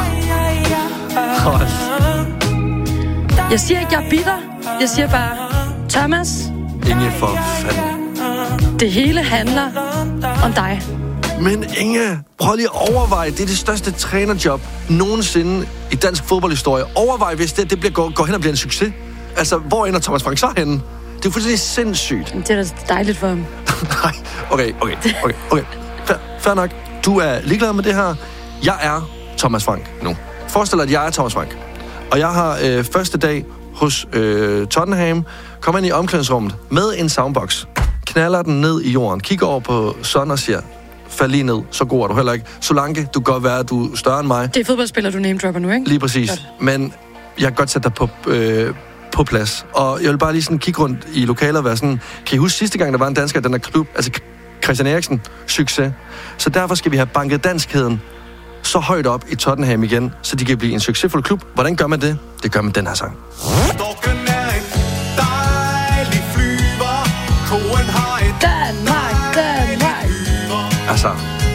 dig. Jeg siger ikke, jeg er bitter. Jeg siger bare, Thomas. Inge, for fanden. Det hele handler om dig. Men Inge, prøv lige at overveje, det er det største trænerjob nogensinde i dansk fodboldhistorie. Overvej, hvis det går hen og bliver en succes. Altså, hvor ender Thomas Frank så henne? Det er fuldstændig sindssygt. Det er da dejligt for ham. Nej, okay. Fair nok. Du er ligeglad med det her. Jeg er Thomas Frank nu. Forestil dig, at jeg er Thomas Frank. Og jeg har første dag hos Tottenham, kommer ind i omklædningsrummet med en soundbox, knaller den ned i jorden, kigger over på Son og siger, fald lige ned, så god er du heller ikke. Solanke, du kan godt være, at du er større end mig. Det er fodboldspiller, du name-dropper nu, ikke? Lige præcis. Godt. Men jeg kan godt sætte dig på plads. Og jeg vil bare lige sådan kigge rundt i lokaler og være sådan, kan I huske sidste gang, der var en dansker i den her klub, altså Christian Eriksen, succes. Så derfor skal vi have banket danskheden så højt op i Tottenham igen, så de kan blive en succesfuld klub. Hvordan gør man det? Det gør man den her sang. Storken er en dejlig flyver. Koen har et Danmark. Altså.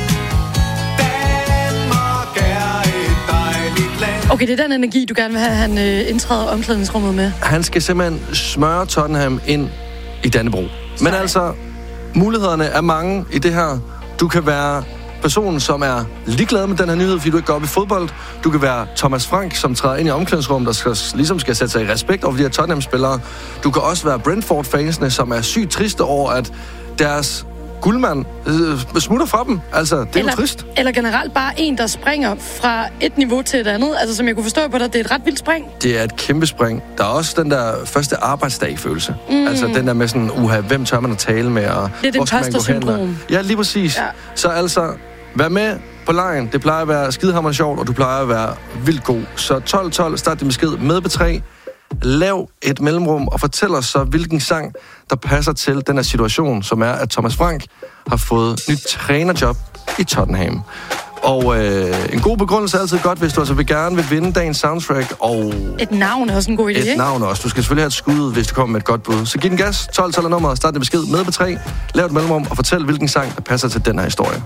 Danmark er et dejligt land. Okay, det er den energi, du gerne vil have, han indtræder omklædningsrummet med. Han skal simpelthen smøre Tottenham ind i Dannebro. Men altså, mulighederne er mange i det her. Du kan være personen, som er ligeglad med den her nyhed, fordi du ikke går op i fodbold. Du kan være Thomas Frank, som træder ind i omklædningsrummet, der ligesom skal sætte sig i respekt over de her Tottenham-spillere. Du kan også være Brentford-fansene, som er sygt triste over, at deres guldmand smutter fra dem. Altså, det er jo trist. Eller generelt bare en, der springer fra et niveau til et andet. Altså, som jeg kunne forstå på dig, det er et ret vildt spring. Det er et kæmpe spring. Der er også den der første arbejdsdag-følelse. Altså, den der med sådan, hvem tør man at tale med? Og det er det imposter-syndrom. Ja, lige præcis. Ja. Så altså, vær med på lejen. Det plejer at være skidehammerende sjovt, og du plejer at være vildt god. Så 12-12, start din besked med B3. Lav et mellemrum og fortæl os så, hvilken sang, der passer til den her situation, som er, at Thomas Frank har fået nyt trænerjob i Tottenham. Og en god begrundelse er altid godt, hvis du altså gerne vil vinde dagens soundtrack. Og et navn er også en god idé, ikke? Et navn også. Du skal selvfølgelig have et skud, hvis du kommer med et godt bud. Så giv den gas, 12 nummer, start din besked med på 3, lav et mellemrum og fortæl, hvilken sang, der passer til den her historie.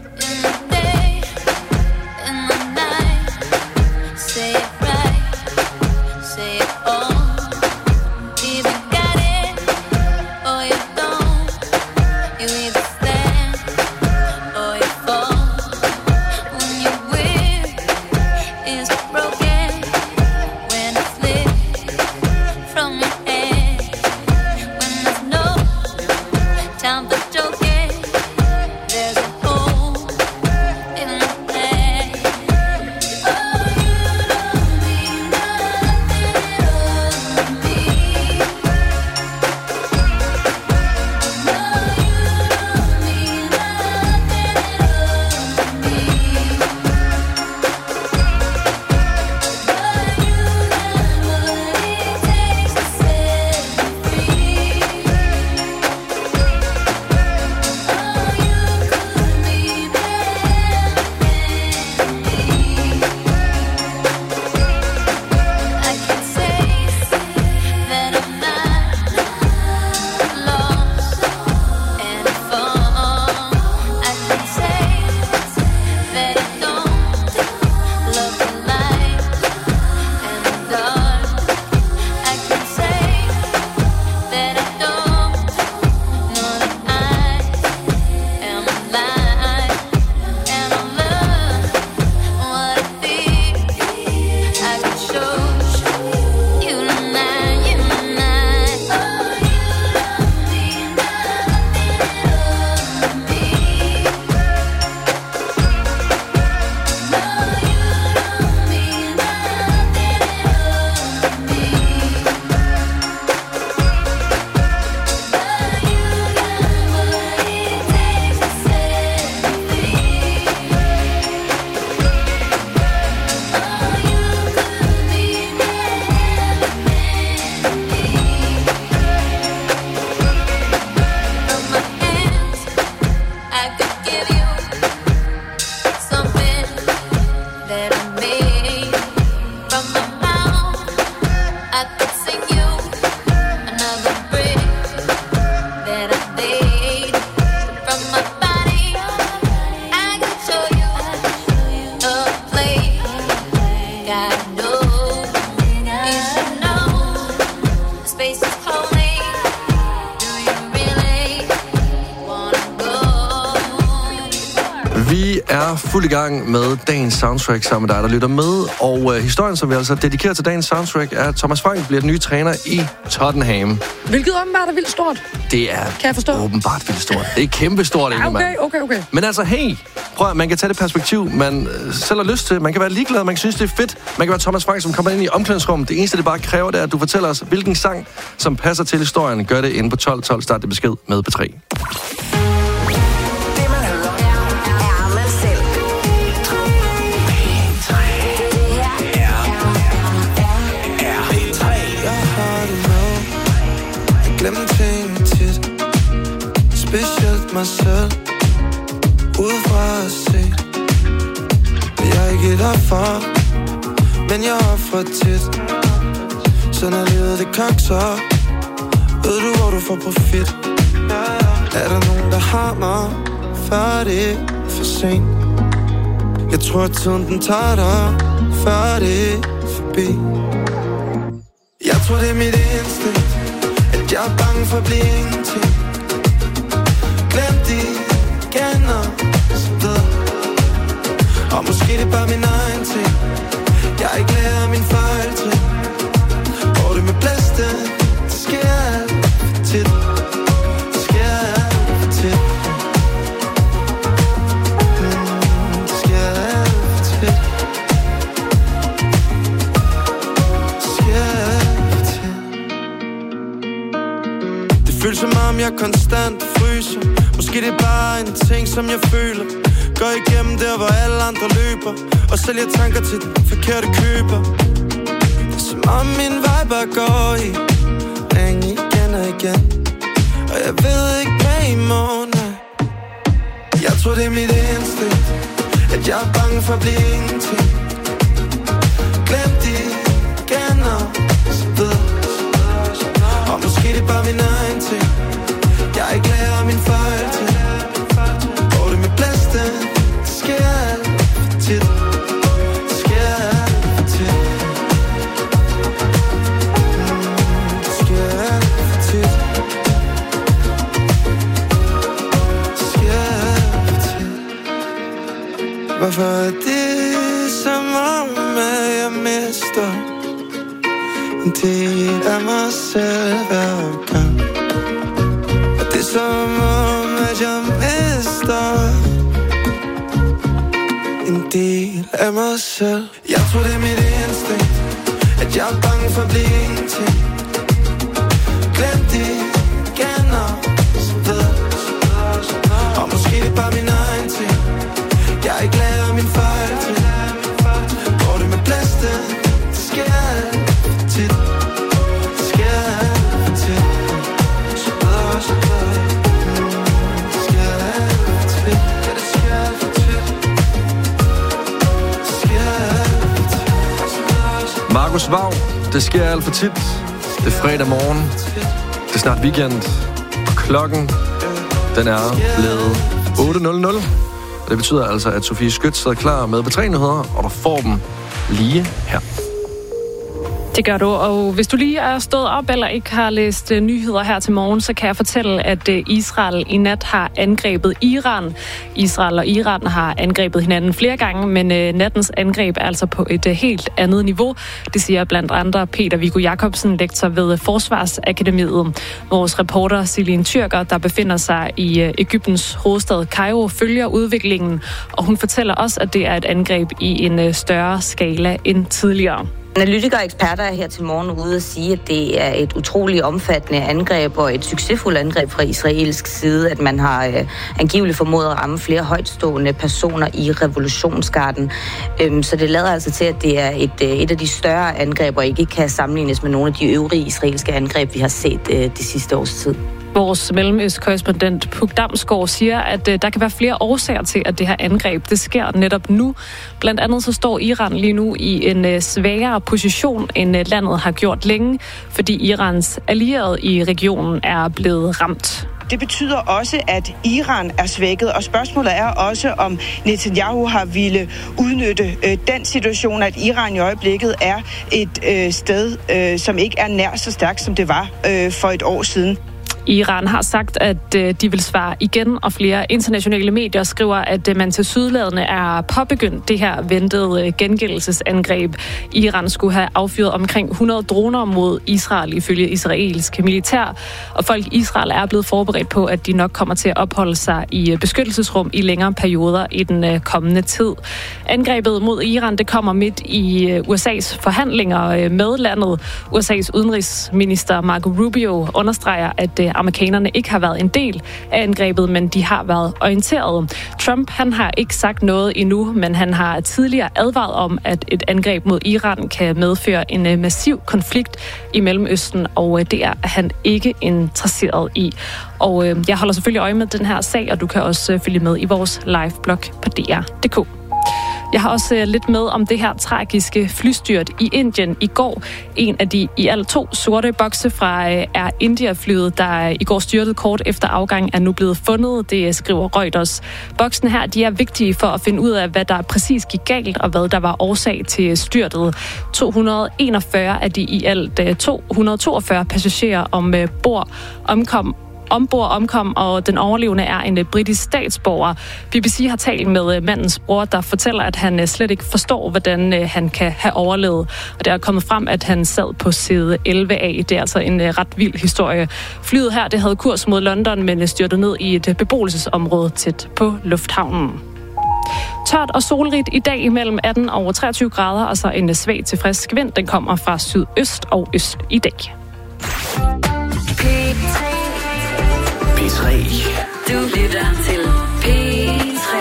Vi er fuld i gang med dagens soundtrack sammen med dig, der lytter med. Og historien, som vi altså dedikerer til dagens soundtrack, er, at Thomas Frank bliver den nye træner i Tottenham. Hvilket åbenbart er vildt stort. Det er kan jeg forstå? Åbenbart vildt stort. Det er kæmpestort, ja, okay. Men altså, hey, prøv at man kan tage det perspektiv, man selv har lyst til. Man kan være ligeglad, man kan synes, det er fedt. Man kan være Thomas Frank, som kommer ind i omklædningsrummet. Det eneste, det bare kræver, det er, at du fortæller os, hvilken sang, som passer til historien. Gør det inde på 12. Start det besked med på 3. Glem ting tit, specielt mig selv, udefra at se. Jeg er ikke derfor, men jeg offrer tit. Så når livet det kakser, ved du hvor du får profit. Er der nogen der har mig, før det er for sent? Jeg tror at tiden den tager dig, før det er forbi. Jeg tror det er mit instinkt, at jeg er bange for at blive ingenting. Glem de gener sted. Og måske det er bare min egen ting. Jeg ikke lærer min fejl til. Hvor det med blæste, det sker alt for tit. Det sker alt for tit. Det sker alt for tit. Det sker alt for tit. Det føles som om jeg konstant fryser. Måske det er bare en ting som jeg føler. Går igennem der hvor alle andre løber og sælger tanker til den forkerte køber. Som om min vej bare går i ring igen og igen. Og jeg ved ikke hvad i morgen er. Jeg tror det er mit instinkt, at jeg er bange for at blive ingenting. Glem de igen og så videre. Og måske det er bare min egen ting. Jeg ikke lærer min fejl til. Går det med blæsten, det sker alt for tit. Det sker alt for tit. Det sker alt for tit. Det sker alt for tit. Hvorfor er det som om, at jeg mister en del af mig selv hver gang? Det er som om, at jeg mister en del af mig selv. Jeg tror det er mit instinkt, at jeg er bange for at blive ingenting. Glem det igen og så videre. Og måske det er bare min egen ting. Jeg ikke lærer min fejl til. Går det med blæsten, det sker alt for tit. Det sker alt for tit. Så videre, så videre. Markus Vav, det sker alt for tit. Det er fredag morgen. Det er snart weekend. Klokken, den er blevet 8.00. Og det betyder altså, at Sofie Skyts sidder klar med P3-nyheder, og du får dem lige her. Det gør du, og hvis du lige er stået op eller ikke har læst nyheder her til morgen, så kan jeg fortælle, at Israel i nat har angrebet Iran. Israel og Iran har angrebet hinanden flere gange, men nattens angreb er altså på et helt andet niveau. Det siger blandt andre Peter Viggo Jacobsen, lektor ved Forsvarsakademiet. Vores reporter Celine Tyrker, der befinder sig i Egyptens hovedstad Kairo, følger udviklingen, og hun fortæller også, at det er et angreb i en større skala end tidligere. Analytikere og eksperter er her til morgen ude at sige, at det er et utroligt omfattende angreb og et succesfuldt angreb fra israelsk side, at man har angiveligt formået at ramme flere højtstående personer i revolutionsgarden. Så det lader altså til, at det er et af de større angreb, og ikke kan sammenlignes med nogle af de øvrige israelske angreb, vi har set det sidste års tid. Vores mellemøstkorrespondent Puk Damsgaard siger, at der kan være flere årsager til, at det her angreb det sker netop nu. Blandt andet så står Iran lige nu i en svagere position, end landet har gjort længe, fordi Irans allierede i regionen er blevet ramt. Det betyder også, at Iran er svækket, og spørgsmålet er også, om Netanyahu har ville udnytte den situation, at Iran i øjeblikket er et sted, som ikke er nær så stærkt, som det var for et år siden. Iran har sagt, at de vil svare igen, og flere internationale medier skriver, at man til sydladende er påbegyndt det her ventede gengældelsesangreb. Iran skulle have affyret omkring 100 droner mod Israel ifølge israelsk militær, og folk i Israel er blevet forberedt på, at de nok kommer til at opholde sig i beskyttelsesrum i længere perioder i den kommende tid. Angrebet mod Iran, det kommer midt i USA's forhandlinger med landet. USA's udenrigsminister Marco Rubio understreger, at amerikanerne ikke har været en del af angrebet, men de har været orienteret. Trump, han har ikke sagt noget endnu, men han har tidligere advaret om, at et angreb mod Iran kan medføre en massiv konflikt i Mellemøsten, og det er han ikke interesseret i. Og jeg holder selvfølgelig øje med den her sag, og du kan også følge med i vores live-blog på DR.dk. Jeg har også lidt med om det her tragiske flystyrt i Indien i går. En af de i alt 2 sorte bokse fra Air India-flyet, der i går styrtede kort efter afgang, er nu blevet fundet. Det skriver Reuters. Boksene her, de er vigtige for at finde ud af, hvad der præcis gik galt, og hvad der var årsag til styrtet. 241 af de i alt 242 passagerer omkom, og den overlevende er en britisk statsborger. BBC har talt med mandens bror, der fortæller, at han slet ikke forstår, hvordan han kan have overlevet. Og det er kommet frem, at han sad på side 11A. Det er altså en ret vild historie. Flyet her, det havde kurs mod London, men styrtede ned i et beboelsesområde tæt på lufthavnen. Tørt og solrigt i dag mellem 18 og 23 grader, og så en svag til frisk vind. Den kommer fra sydøst og øst i dag. P3. Du lytter til P3.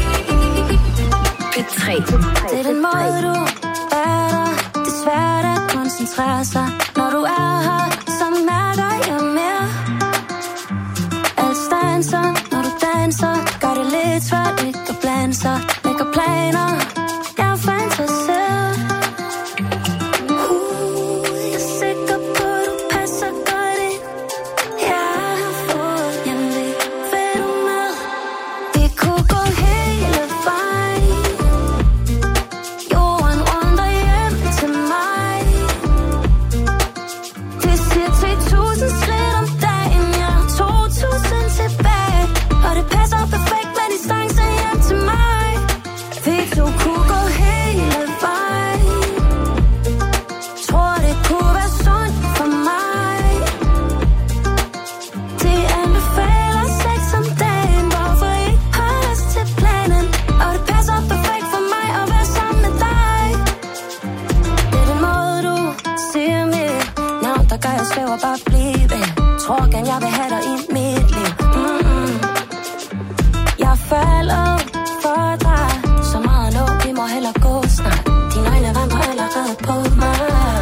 P3. Det er den måde, du er der. Det er svært at koncentrerer sig. Når du er her, så mærker jeg mere. Alt stanser, når du danser. Gør det lidt svært ikke at blande sig. Lægger planer, jeg er fantaseret. Jeg er sikker på, du passer godt ind. Jeg har fået hjemlig. Vil du med? Vi kunne gå hele vejen. Jorden rundt og hjem til mig. Det siger 10.000 skridt om dagen. Jeg har 2.000 tilbage. Og det passer perfekt med distance hjem til mig. Vi to kunne gå hele vejen. Tror det kunne være sundt for mig. De anbefaler sex om dagen. Hvorfor ikke holde os til planen? Og det passer perfekt for mig at være sammen med dig. Det er den måde du siger mit navn, der gør jeg svæver bare blive. Tror gerne jeg vil have dig i mit liv. Jeg falder for dig. Så meget nu, vi må hellere gå snart. Dine øjne vandrer allerede på mig.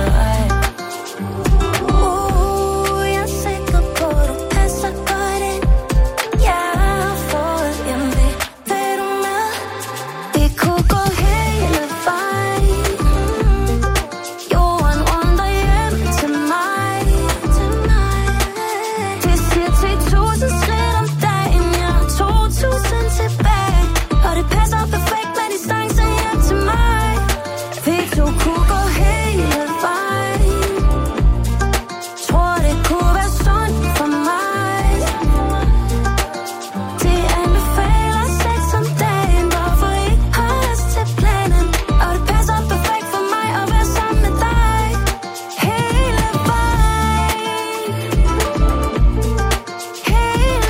Jeg er sikker på, du passer godt ind. Jeg har fået hjemlig. Vil du med? Vi kunne gå hele vejen. Jorden rundt og hjem til mig. Det siger 10.000 skridt om dagen. Jeg har 2.000 tilbage. Og det passer perfekt med distance hjem til mig. Vi to kunne gå hele vejen. Tror det kunne være sundt for mig. De anbefaler sex om dagen. Hvorfor ikke holde os til planen? Og det passer perfekt for mig at være sammen med dig. Hele vejen. Hele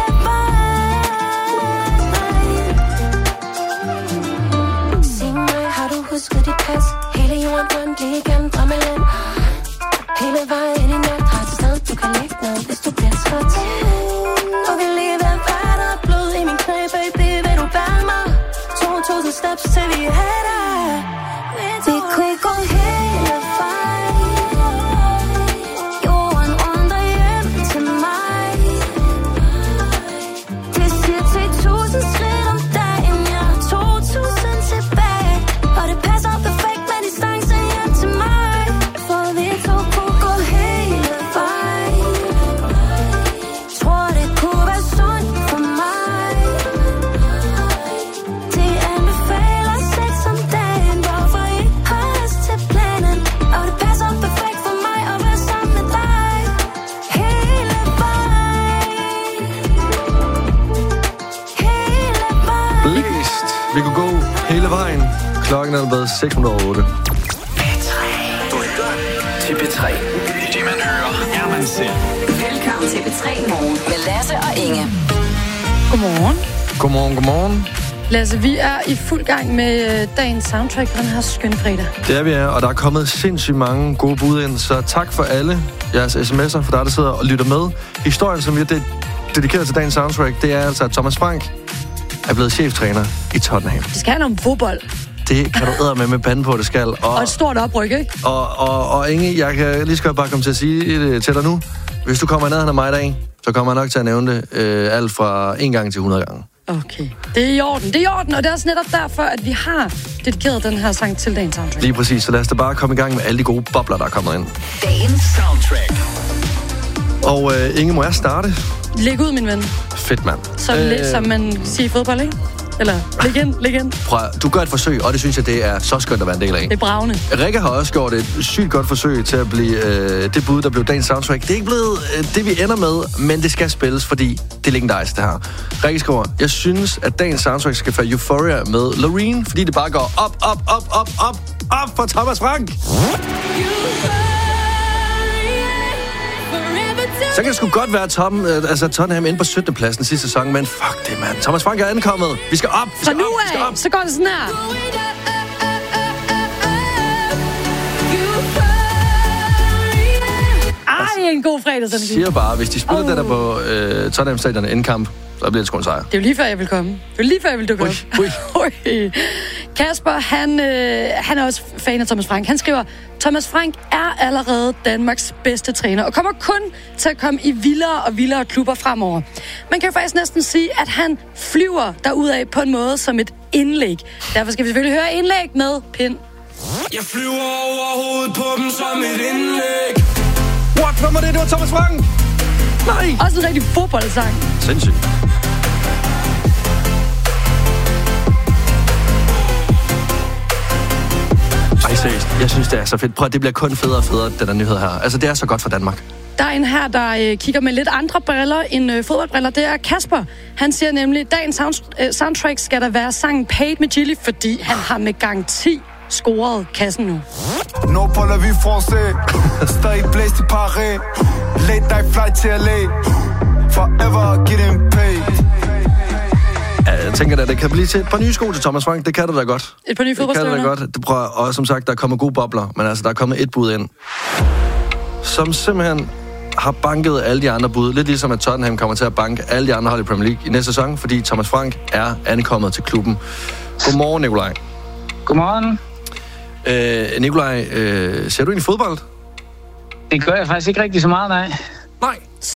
vejen. Sig mig, har du husket dit pas? Hele jorden rundt lige igennem drømmeland. Hele vejen ind i nat. Har et sted, du kan lægge ned, hvis du bliver træt. Og vi lige ved at være der. Blod i min knæ, baby, vil du bære mig? 2.000 steps til vi er der. Vi kunne ikke gå hele vejen. Jorden rundt og hjem til mig. Det siger 10.000 skridt om dagen. Jeg har 2.000 tilbage. Og det passer perfekt med distance hjem til mig. For vi to kunne gå hele vejen. Tror det kunne være sundt for mig. De anbefaler sex om dagen. Hvorfor ikke holde os til planen? Og det passer perfekt for mig at være sammen med dig. Hele vejen. Hele vejen. Blæst. Vi kunne gå hele vejen. Klokken er blevet 6:08. Du lytter til P3. Det man hører, er man selv. Velkommen til P3 Morgen med Lasse og Inge. Godmorgen. Godmorgen, godmorgen. Lasse, vi er i fuld gang med dagens soundtrack på den her skønne fredag. Det er vi er, og der er kommet sindssygt mange gode bud ind, så tak for alle jeres sms'er, for der sidder og lytter med. Historien, som vi har dedikeret til dagens soundtrack, det er altså, at Thomas Frank er blevet cheftræner i Tottenham. Det skal handle om fodbold. Det kan du med panden på, det skal. Og et stort opryk, ikke? Og Inge, jeg kan lige skal bare komme til at sige det til dig nu. Hvis du kommer i nærheden af mig i dag, så kommer jeg nok til at nævne det alt fra 1 gang til 100 gange. Okay. Det er i orden. Det er i orden, og det er også netop derfor, at vi har dedikeret den her sang til dagens soundtrack. Lige præcis, så lad os da bare komme i gang med alle de gode bobler, der er kommet ind. Dagens soundtrack. Og Inge, må jeg starte? Læg ud, min ven. Fedt, mand. Som man siger i fodbold, ikke? Eller, læg ind. Prøv, du gør et forsøg, og det synes jeg, det er så skønt at være en del af. Det er bravende. Rikke har også gjort et sygt godt forsøg til at blive det bud, der blev dagens soundtrack. Det er ikke blevet det, vi ender med, men det skal spilles, fordi det er legendarisk, det her. Rikke skriver, jeg synes, at dagens soundtrack skal være Euphoria med Loreen, fordi det bare går op for Thomas Frank. Så kan det sgu godt være Tottenham inde på 17. pladsen sidste sæson, men fuck det, mand. Thomas Frank er ankommet. Vi skal op. Fra nu af, så går det sådan her. Ej, en god fredag, sådan. Jeg siger bare, hvis de spiller det der på Tottenham Stadion inden kamp, så bliver det sgu en sejr. Det er jo lige før, jeg vil komme. Det er jo lige før, jeg vil dukke op. Kasper, han er også fan af Thomas Frank. Han skriver, Thomas Frank er allerede Danmarks bedste træner, og kommer kun til at komme i vildere og vildere klubber fremover. Man kan jo faktisk næsten sige, at han flyver derudad på en måde som et indlæg. Derfor skal vi selvfølgelig høre indlæg med Pind. Jeg flyver over hovedet på dem som et indlæg. What? Hvad var det? Det var Thomas Frank? Nej! Også en rigtig fodboldsang. Sindssygt. Ej, seriøst. Jeg synes, det er så fedt. Prøv, det bliver kun federe og federe, den der nyhed her. Altså, det er så godt for Danmark. Der er en her, der kigger med lidt andre briller end fodboldbriller. Det er Kasper. Han siger nemlig, dagens soundtrack skal der være sangen Paid med Gilly, fordi han har med garanti scoret kassen nu. No pour vi français. Stadig blæst i Paris. Late night flight til LA. Forever getting paid. Ja, jeg tænker da, det kan blive til et par nye sko til Thomas Frank. Det kan det da godt. Et par nye fodboldstøvler? Det kan det da godt. Det prøver, og som sagt, der er kommet gode bobler. Men altså, der er kommet et bud ind, som simpelthen har banket alle de andre bud. Lidt ligesom at Tottenham kommer til at banke alle de andre hold i Premier League i næste sæson, fordi Thomas Frank er ankommet til klubben. Godmorgen, Nikolaj. Godmorgen. Nikolaj, ser du egentlig fodbold? Det gør jeg faktisk ikke rigtig så meget, nej.